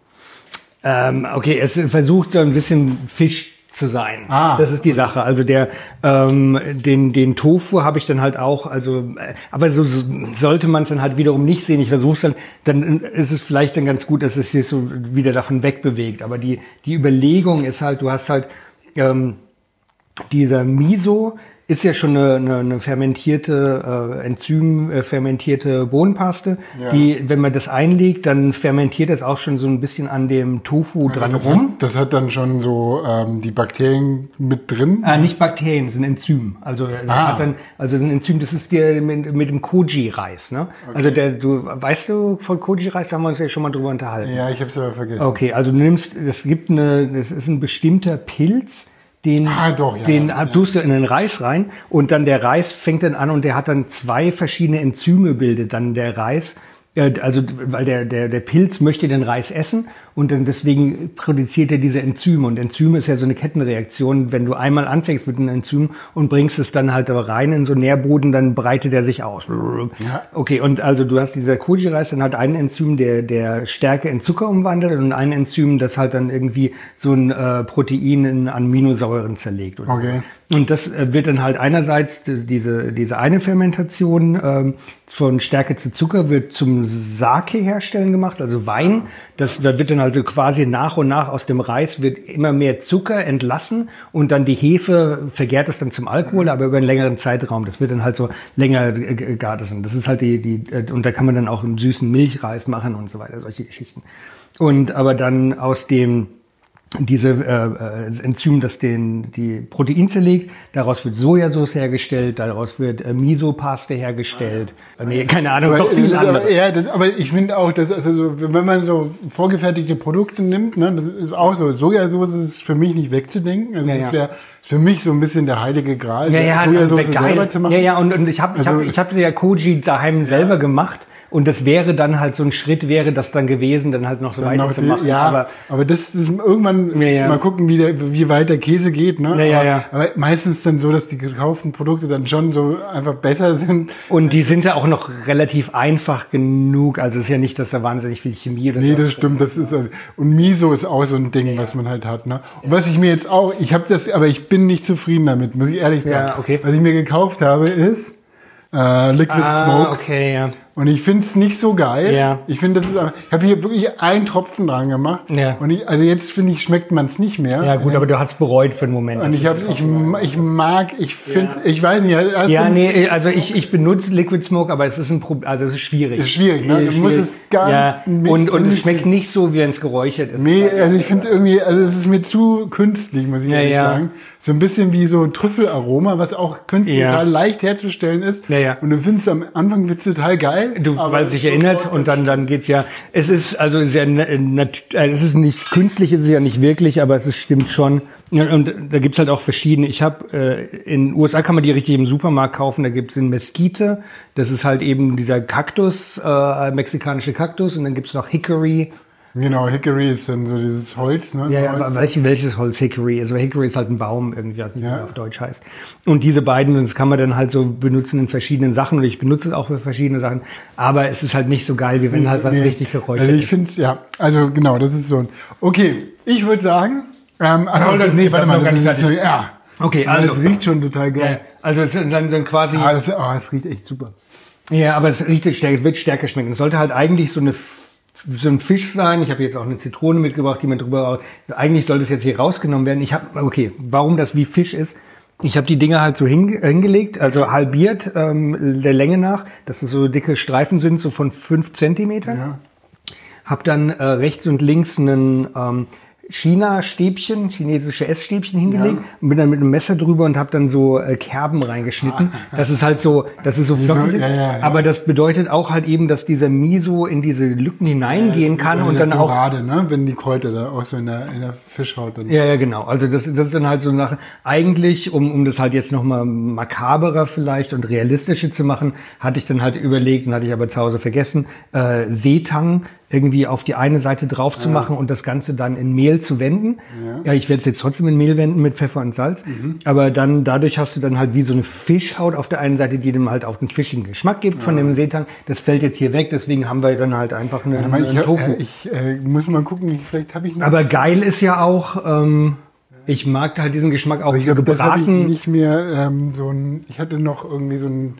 ähm, okay, es versucht so ein bisschen Fisch zu sein. Ah. Das ist die Sache. Also der, ähm, den, den Tofu habe ich dann halt auch, also, äh, aber so, so sollte man es dann halt wiederum nicht sehen. Ich versuche es dann, dann ist es vielleicht dann ganz gut, dass es sich so wieder davon wegbewegt. Aber die, die Überlegung ist halt, du hast halt, ähm, dieser Miso ist ja schon eine, eine, eine fermentierte, äh, Enzym, äh, fermentierte Bohnenpaste, Ja. die, wenn man das einlegt, dann fermentiert das auch schon so ein bisschen an dem Tofu Also dran das rum. Hat, das hat dann schon so ähm, die Bakterien mit drin? Ah, nicht Bakterien, das ist ein Enzym. Also das Ah. hat dann, also ein Enzym, das ist der mit, mit dem Koji-Reis, ne? Okay. Also der, du, weißt du von Koji-Reis, da haben wir uns ja schon mal drüber unterhalten. Ja, ich habe es aber vergessen. Okay, also du nimmst, es gibt eine, das ist ein bestimmter Pilz, den, Ah, doch, ja, den ja. tust du in den Reis rein und dann der Reis fängt dann an und der hat dann zwei verschiedene Enzyme bildet dann der Reis. Äh, Also, weil der, der, der Pilz möchte den Reis essen und dann deswegen produziert er diese Enzyme. Und Enzyme ist ja so eine Kettenreaktion. Wenn du einmal anfängst mit einem Enzym und bringst es dann halt rein in so einen Nährboden, dann breitet er sich aus. Ja. Okay, und also du hast dieser Koji-Reis, dann hat ein Enzym, der, der Stärke in Zucker umwandelt und ein Enzym, das halt dann irgendwie so ein äh, Protein in Aminosäuren zerlegt. Oder Okay. so. Und das äh, wird dann halt einerseits die- diese, diese eine Fermentation ähm, von Stärke zu Zucker wird zum Sake herstellen gemacht, also Wein. Das da wird dann also quasi nach und nach aus dem Reis wird immer mehr Zucker entlassen und dann die Hefe vergärt es dann zum Alkohol, aber über einen längeren Zeitraum. Das wird dann halt so länger äh, gegart. Das ist halt die, die, äh, und da kann man dann auch einen süßen Milchreis machen und so weiter, solche Geschichten. Und aber dann aus dem diese äh, äh, Enzym, das den die Protein zerlegt, daraus wird Sojasauce hergestellt, daraus wird äh, Miso-Paste hergestellt. Äh, nee, keine Ahnung, Aber, doch das viel ist aber, anderes. ja, das, aber ich finde auch, dass also so, wenn man so vorgefertigte Produkte nimmt, ne, das ist auch so, Sojasauce ist für mich nicht wegzudenken. Also Ja, das ja. wäre für mich so ein bisschen der heilige Gral, Ja, ja, Sojasauce geil. selber zu machen. Ja, ja, und, und ich habe ich Also- hab, ich hab ja Koji daheim selber gemacht. Und das wäre dann halt so ein Schritt, wäre das dann gewesen, dann halt noch so Dann noch die- weiterzumachen. ja, Aber aber, das ist irgendwann Ja, ja. mal gucken, wie, der, wie weit der Käse geht. Ne? Ja, ja, aber, ja. aber meistens dann so, dass die gekauften Produkte dann schon so einfach besser sind. und die sind ja auch noch relativ einfach genug. Also es ist ja nicht, dass da wahnsinnig viel Chemie oder Nee, so das stimmt. Das ist, und Miso ist auch so ein Ding, was man halt hat. Ne? Und was ich mir jetzt auch, ich habe das, aber ich bin nicht zufrieden damit, muss ich ehrlich sagen. Ja, okay. Was ich mir gekauft habe, ist äh, Liquid Ah, Smoke. okay, ja. Und ich finde es nicht so geil. Ja. Ich finde, das ist, ich habe hier wirklich einen Tropfen dran gemacht. Ja. Und ich, also jetzt finde ich, schmeckt man es nicht mehr. Ja gut, aber du hast bereut für einen Moment. Und ich, hab, ich, ich mag, ich finde, Ja. ich weiß nicht. Also Ja, nee, also ich, ich benutze Liquid Smoke, aber es ist ein Problem, also es ist schwierig. Ist schwierig, ne? Du Schwierig. musst es ganz ja. mit- und, und es schmeckt nicht so, wie wenn es geräuchert ist. Nee, also ich finde irgendwie, also es ist mir zu künstlich, muss ich Ja, ehrlich ja. sagen. So ein bisschen wie so Trüffelaroma, was auch künstlich Ja. total leicht herzustellen ist. Ja, ja. Und du findest am Anfang wird's total geil. Du, aber weil es sich erinnert und dann, dann geht's ja, es ist also sehr, nat- äh, es ist nicht künstlich, es ist ja nicht wirklich, aber es ist, stimmt schon. Und, und da gibt's halt auch verschiedene. Ich habe, äh, in den U S A kann man die richtig im Supermarkt kaufen, da gibt's den Mesquite, das ist halt eben dieser Kaktus, äh, mexikanische Kaktus, und dann gibt's noch Hickory. Genau, Hickory ist dann so dieses Holz, ne? Ja, ja, Holz. aber welche, welches Holz Hickory? Also Hickory ist halt ein Baum irgendwie, was nicht Ja. mehr auf Deutsch heißt. Und diese beiden, das kann man dann halt so benutzen in verschiedenen Sachen, und ich benutze es auch für verschiedene Sachen, aber es ist halt nicht so geil, wie wenn halt was Nee. richtig geräuchert Also ich ist. finde es, ja, also genau, das ist so ein. Okay, ich würde sagen, ähm, also, Soll das- nee, ich warte hab noch mal, gar nicht das ist, fertig. ja. Okay, Also, also. es riecht schon total Ja, geil. also es ist dann so ein quasi. Ah, das, oh, es riecht echt super. Ja, aber es riecht stärker, es wird stärker schmecken. Es sollte halt eigentlich so eine so ein Fisch sein. Ich habe jetzt auch eine Zitrone mitgebracht, die man drüber. Eigentlich sollte es jetzt hier rausgenommen werden. Ich habe, okay, warum das wie Fisch ist? Ich habe die Dinger halt so hinge hingelegt, also halbiert ähm, der Länge nach, dass es so dicke Streifen sind, so von fünf Zentimeter. Ja. Hab dann äh, rechts und links einen ähm, China-Stäbchen, chinesische Essstäbchen hingelegt, Ja. und bin dann mit einem Messer drüber und habe dann so äh, Kerben reingeschnitten. Das ist halt so, das ist so flockig ist. ja, ja, ja. Aber das bedeutet auch halt eben, dass dieser Miso in diese Lücken hineingehen kann Bei und der dann auch. Dorade, ne? Wenn die Kräuter da auch so in der, in der Fischhaut dann. Ja, ja, genau. Also das, das ist dann halt so nach, eigentlich, um, um das halt jetzt nochmal makaberer vielleicht und realistischer zu machen, hatte ich dann halt überlegt, und hatte ich aber zu Hause vergessen, äh, Seetang irgendwie auf die eine Seite drauf zu machen und das Ganze dann in Mehl zu wenden. Ja, ich werde es jetzt trotzdem in Mehl wenden mit Pfeffer und Salz. Aber dann, dadurch hast du dann halt wie so eine Fischhaut auf der einen Seite, die dem halt auch den fischigen Geschmack gibt von dem Seetang. Das fällt jetzt hier weg, deswegen haben wir dann halt einfach eine, Warte mal, ich, einen hab, Tofu. äh, ich äh, muss mal gucken, ich, vielleicht habe ich noch. Aber geil ist ja auch, ähm, ich mag halt diesen Geschmack auch Aber ich so glaube, das habe ich gebraten. nicht mehr ähm, so ein. Ich hatte noch irgendwie so ein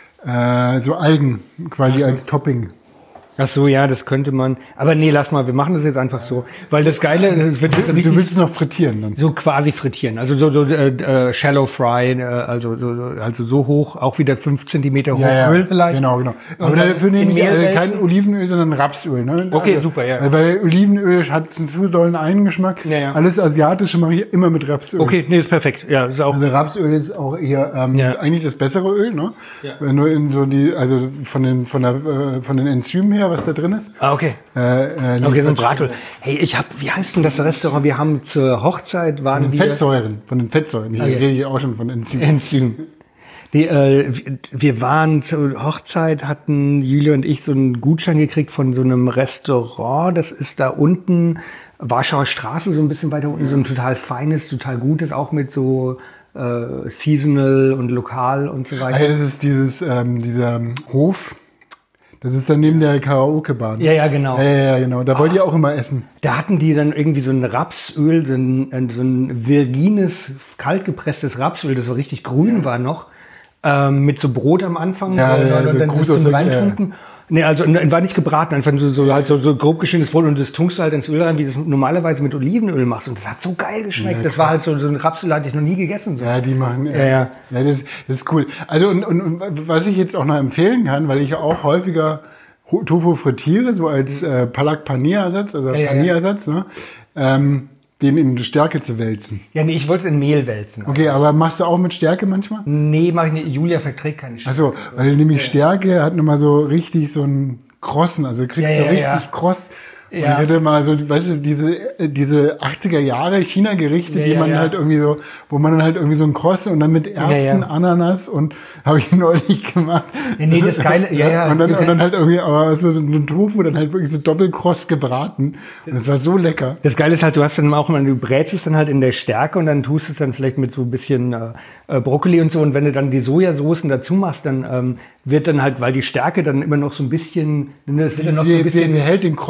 äh, so Algen quasi als Topping. Ach so, ja, das könnte man. Aber nee, lass mal, wir machen das jetzt einfach so. Weil das Geile, es wird Du richtig willst es noch frittieren dann? so quasi frittieren. Also so, so äh, äh, Shallow Fry, äh, also, so, so- also so hoch, auch wieder fünf Zentimeter hoch Öl vielleicht. Genau, genau. Aber dann dafür in nehme ich Mehl äh, kein wälzen. Olivenöl, sondern Rapsöl. Ne? Okay, super, ja. Weil bei Olivenöl hat es einen zu dollen Eigengeschmack. Ja, ja. Alles Asiatische mache ich immer mit Rapsöl. Okay, nee, ist perfekt. Ja, ist auch. Also Rapsöl ist auch eher ähm, Ja. eigentlich das bessere Öl, ne? Ja. Wenn du in so die, also von den von der äh, von den Enzymen her, was da drin ist. Ah, okay. Äh, äh, nee, Okay, so ein Quatsch. Bratöl. Hey, ich hab, wie heißt denn das Restaurant? Wir haben zur Hochzeit waren Von den wir. Fettsäuren, von den Fettsäuren. Hier Okay. rede ich auch schon von Enzymen. Enzym. Die, äh, wir waren zur Hochzeit, hatten Julia und ich so einen Gutschein gekriegt von so einem Restaurant. Das ist da unten, Warschauer Straße, so ein bisschen weiter unten, so ein total feines, total gutes, auch mit so äh, seasonal und lokal und so Ah, weiter. ja, das ist dieses, ähm, dieser Hof. Das ist dann neben der Karaoke-Bahn. Ja, ja, genau. Ja, ja, ja, genau. Da wollt ihr auch immer essen. Da hatten die dann irgendwie so ein Rapsöl, so ein, so ein virgines, kaltgepresstes Rapsöl, das so richtig grün war noch, ähm, mit so Brot am Anfang Ja, und, ja, und so dann Gruß so aus zum der- Reintunken. Nee, also n- war nicht gebraten, einfach so, so, halt so, so grob geschnittenes Brot, und das tunkst du halt ins Öl rein, wie du das normalerweise mit Olivenöl machst. Und das hat so geil geschmeckt. Ja, das war halt so, so ein Rapsöl, hatte ich noch nie gegessen. So. Ja, die machen. Ja, ja. ja das, das ist cool. Also, und, und, und was ich jetzt auch noch empfehlen kann, weil ich ja auch häufiger Ho- Tofu frittiere, so als äh, Palak Paneer-Ersatz, also Ja, ja, ja. Paneer-Ersatz, ne? ähm, den in die Stärke zu wälzen. Ja, nee, ich wollte es in Mehl wälzen. Okay, aber machst du auch mit Stärke manchmal? Nee, mach ich nicht. Julia verträgt keine Stärke. Achso, weil nämlich Stärke hat nochmal so richtig so einen Krossen, also du kriegst Ja, so ja, richtig ja. kross. Und Ja. ich hätte mal so, weißt du, diese, äh, diese achtziger Jahre China-Gerichte, Ja, die ja, man ja. halt irgendwie so, wo man dann halt irgendwie so ein Kross und dann mit Erbsen, ja. Ananas und habe ich neulich gemacht. Nee, nee, das Geile- ja, ja. Und dann, Du und dann halt irgendwie, aber so ein Tofu dann halt wirklich so doppelkross gebraten. Und es war so lecker. Das Geile ist halt, du hast dann auch immer, du brätst es dann halt in der Stärke und dann tust es dann vielleicht mit so ein bisschen äh, äh, Brokkoli und so. Und wenn du dann die Sojasoßen dazu machst, dann ähm, wird dann halt, weil die Stärke dann immer noch so ein bisschen, das wird dann noch so ein Wie, wie, bisschen, wie hält den Kross, ne?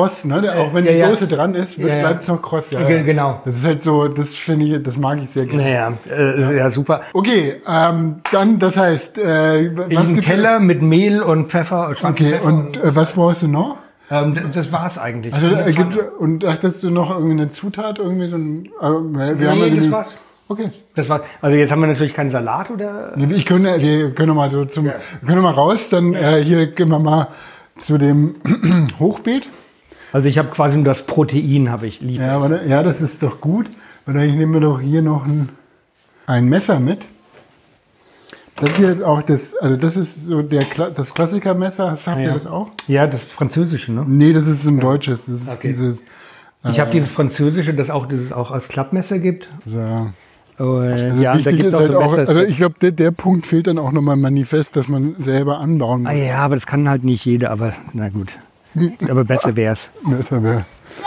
der, auch wenn ja, die ja. Soße dran ist, Ja, ja. bleibt es noch kross. Ja, Ge- ja. genau. Das ist halt so, das finde ich, das mag ich sehr gerne. Naja, äh, ja, super. Okay, ähm, dann, das heißt, äh, was Ein gibt's- Teller mit Mehl und Pfeffer. schwarzen Okay, Pfeffer und äh, was brauchst du noch? ähm, d- das war's eigentlich. Also, Eine äh, gibt, Pfanne. und dachtest du noch irgendwie eine Zutat, irgendwie so ein, äh, wir haben ja Nee, das genügend- war's. Okay. Das war, also jetzt haben wir natürlich keinen Salat oder. Ich könnte, wir können mal so zum, wir können mal raus, dann äh, hier gehen wir mal zu dem Hochbeet. Also ich habe quasi nur das Protein, habe ich lieb. Ja, warte, ja, das ist doch gut. Warte, ich nehme mir doch hier noch ein, ein Messer mit. Das hier ist auch das, also das ist so der, Kla- das Klassikermesser. Habt ihr Ja. das auch? Ja, das ist französische, ne? Nee, das ist ein deutsches. Das ist Okay. dieses, Ich habe dieses französische, das auch, das es auch als Klappmesser gibt. so. Und Also ja, da wichtig gibt ist es auch halt so auch, Messer. also ich glaube, der, der Punkt fehlt dann auch nochmal manifest, dass man selber anbauen ah, muss. ja, aber das kann halt nicht jeder, aber na gut. Aber besser wär's. Messer wäre.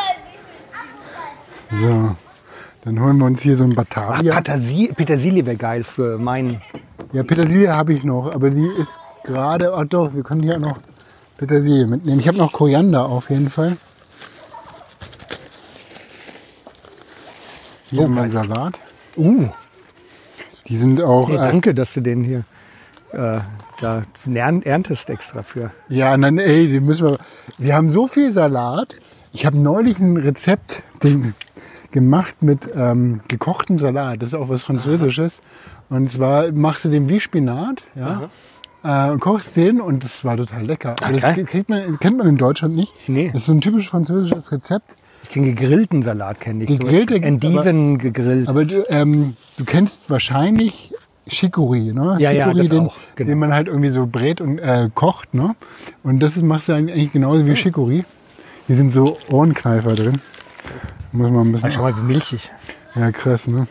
So, dann holen wir uns hier so ein Ach, Batavia. Petersilie, Petersilie wäre geil für meinen. Ja, Petersilie habe ich noch, aber die ist gerade, ach doch, wir können hier auch noch Petersilie mitnehmen. Ich habe noch Koriander auf jeden Fall. Hier Oh, haben wir einen geil. Salat. Uh, Die sind auch, hey, äh, danke, dass du den hier äh, da ern- erntest extra für. ja, nein, ey, die müssen wir, wir haben so viel Salat. Ich habe neulich ein Rezept den, gemacht mit ähm, gekochtem Salat. Das ist auch was Französisches. Und zwar machst du den wie Spinat, ja, äh, und kochst den und das war total lecker. Aber das Okay. kriegt man, kennt man in Deutschland nicht. Nee. Das ist so ein typisch französisches Rezept. Ich kenne gegrillten Salat, kenne ich. Gegrillte so. gibt's Endiven gegrillt. Aber du, ähm, du kennst wahrscheinlich Chicorée, ne? Ja, ja, Chicorée, das den, auch, genau. den man halt irgendwie so brät und äh, kocht, ne? Und das ist, machst du eigentlich genauso wie Chicorée. Hier sind so Ohrenkneifer drin. Muss man ein bisschen. Schau mal, wie milchig. Ja, krass, ne?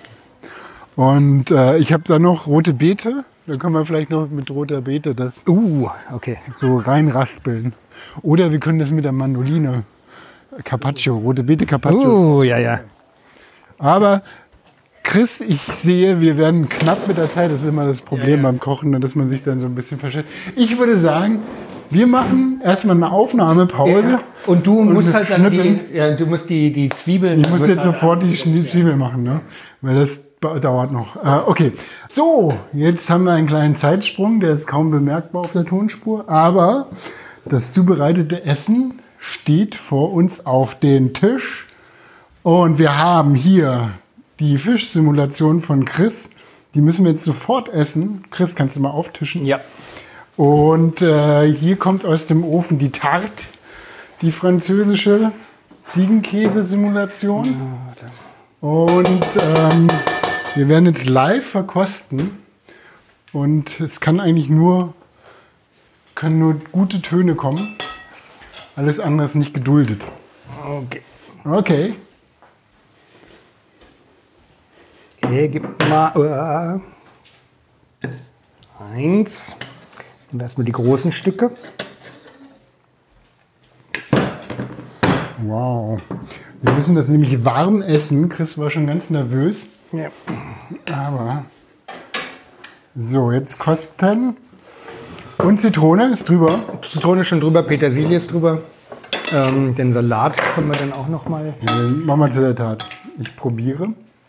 Und äh, ich habe da noch rote Beete. Da können wir vielleicht noch mit roter Beete das Uh, okay. so reinraspeln. Oder wir können das mit der Mandoline. Carpaccio, rote Beete Carpaccio. Uh, ja, ja. Aber Chris, ich sehe, wir werden knapp mit der Zeit. Das ist immer das Problem Ja, ja. beim Kochen, dass man sich dann so ein bisschen verschätzt. Ich würde sagen, wir machen erstmal eine Aufnahmepause. Und du musst das halt dann die, Schnippeln. ja, du musst die, die Zwiebeln. Ich muss musst jetzt halt sofort die Zwiebel machen, ne? Weil das ba- dauert noch. Äh, okay, so, jetzt haben wir einen kleinen Zeitsprung, der ist kaum bemerkbar auf der Tonspur. Aber das zubereitete Essen steht vor uns auf den Tisch. Und wir haben hier die Fischsimulation von Chris. Die müssen wir jetzt sofort essen. Chris, kannst du mal auftischen? Ja. Und äh, hier kommt aus dem Ofen die Tarte, die französische Ziegenkäse-Simulation. Und ähm, wir werden jetzt live verkosten. Und es kann eigentlich nur, können nur gute Töne kommen. Alles andere ist nicht geduldet. Okay. Okay. Okay, gib mal. Uh, eins. Dann erstmal die großen Stücke. Wow. Wir müssen das nämlich warm essen. Chris war schon ganz nervös. Ja. Aber. So, jetzt kosten. Und Zitrone ist drüber. Zitrone schon drüber, Petersilie ist drüber. Ähm, den Salat können wir dann auch noch mal. Ja, dann machen wir zu der Tat. Ich probiere.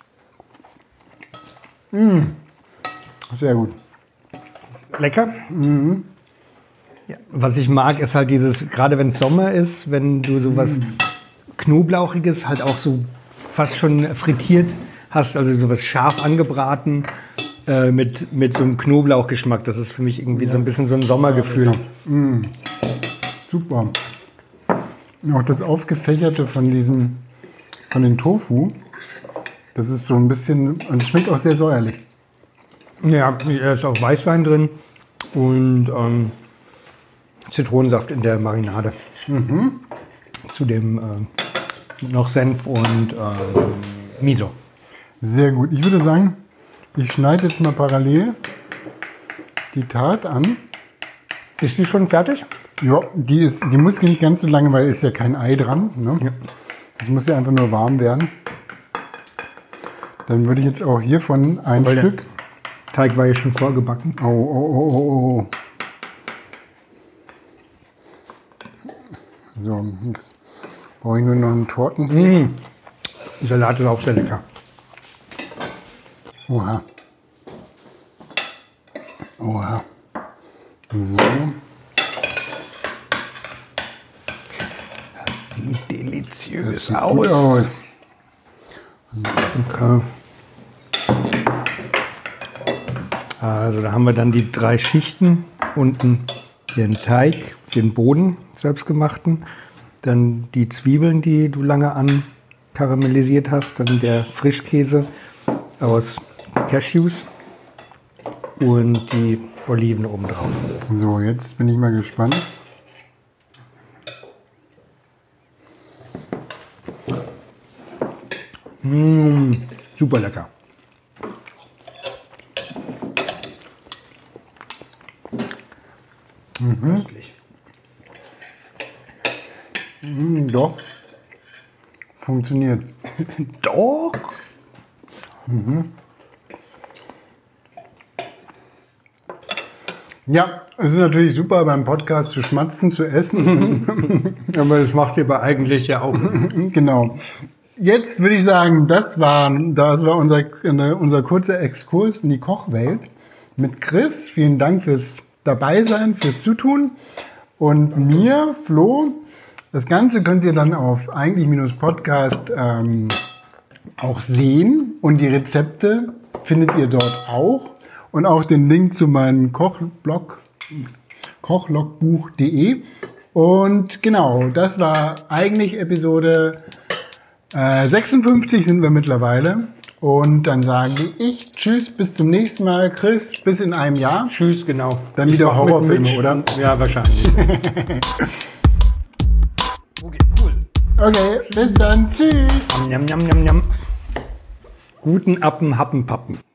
Mmh. Sehr gut. Lecker. Ja. Was ich mag, ist halt dieses, gerade wenn es Sommer ist, wenn du sowas Knoblauchiges, halt auch so fast schon frittiert hast, also sowas scharf angebraten äh, mit, mit so einem Knoblauchgeschmack. Das ist für mich irgendwie so ein bisschen so ein Sommergefühl. Super. Auch das Aufgefächerte von diesem, von den Tofu, das ist so ein bisschen, und es schmeckt auch sehr säuerlich. Ja, da ist auch Weißwein drin und ähm, Zitronensaft in der Marinade. Zu dem äh, noch Senf und ähm, Miso. Sehr gut. Ich würde sagen, ich schneide jetzt mal parallel die Tarte an. Ist die schon fertig? Ja, die, ist, die muss nicht ganz so lange, weil ist ja kein Ei dran. Ne? Ja. Das muss ja einfach nur warm werden. Dann würde ich jetzt auch hiervon ein Weil der Stück. Teig war ja schon vorgebacken. Oh, oh, oh, oh, oh. So, jetzt Brauche ich nur noch einen Torten. Mm. Der Salat ist auch sehr lecker. Oha. Oha. So. Das sieht deliziös Das sieht aus. gut aus. Okay. Also da haben wir dann die drei Schichten. Unten den Teig, den Boden, selbstgemachten. Dann die Zwiebeln, die du lange ankaramellisiert hast. Dann der Frischkäse aus Cashews. Und die Oliven obendrauf. So, jetzt bin ich mal gespannt. Mmh, super lecker. Mhm. Mhm, doch. Funktioniert. Doch. Mhm. Ja, es ist natürlich super beim Podcast zu schmatzen, zu essen. Aber das macht ihr aber eigentlich ja auch. Genau. Jetzt würde ich sagen, das war, das war unser, unser kurzer Exkurs in die Kochwelt mit Chris. Vielen Dank fürs Dabeisein, fürs Zutun. Und mir, Flo. Das Ganze könnt ihr dann auf eigentlich-podcast ähm, auch sehen. Und die Rezepte findet ihr dort auch. Und auch den Link zu meinem Kochblog, kochlogbuch punkt de. Und genau, das war eigentlich Episode äh, sechsundfünfzig sind wir mittlerweile. Und dann sage ich Tschüss, bis zum nächsten Mal. Chris, bis in einem Jahr. Tschüss, genau. Dann Ich wieder mach mit Horrorfilme, Mitch. oder? Ja, wahrscheinlich. Okay, cool. Okay, bis dann. Tschüss. Njam, njam, njam, njam. Guten Appen, Happen, Pappen.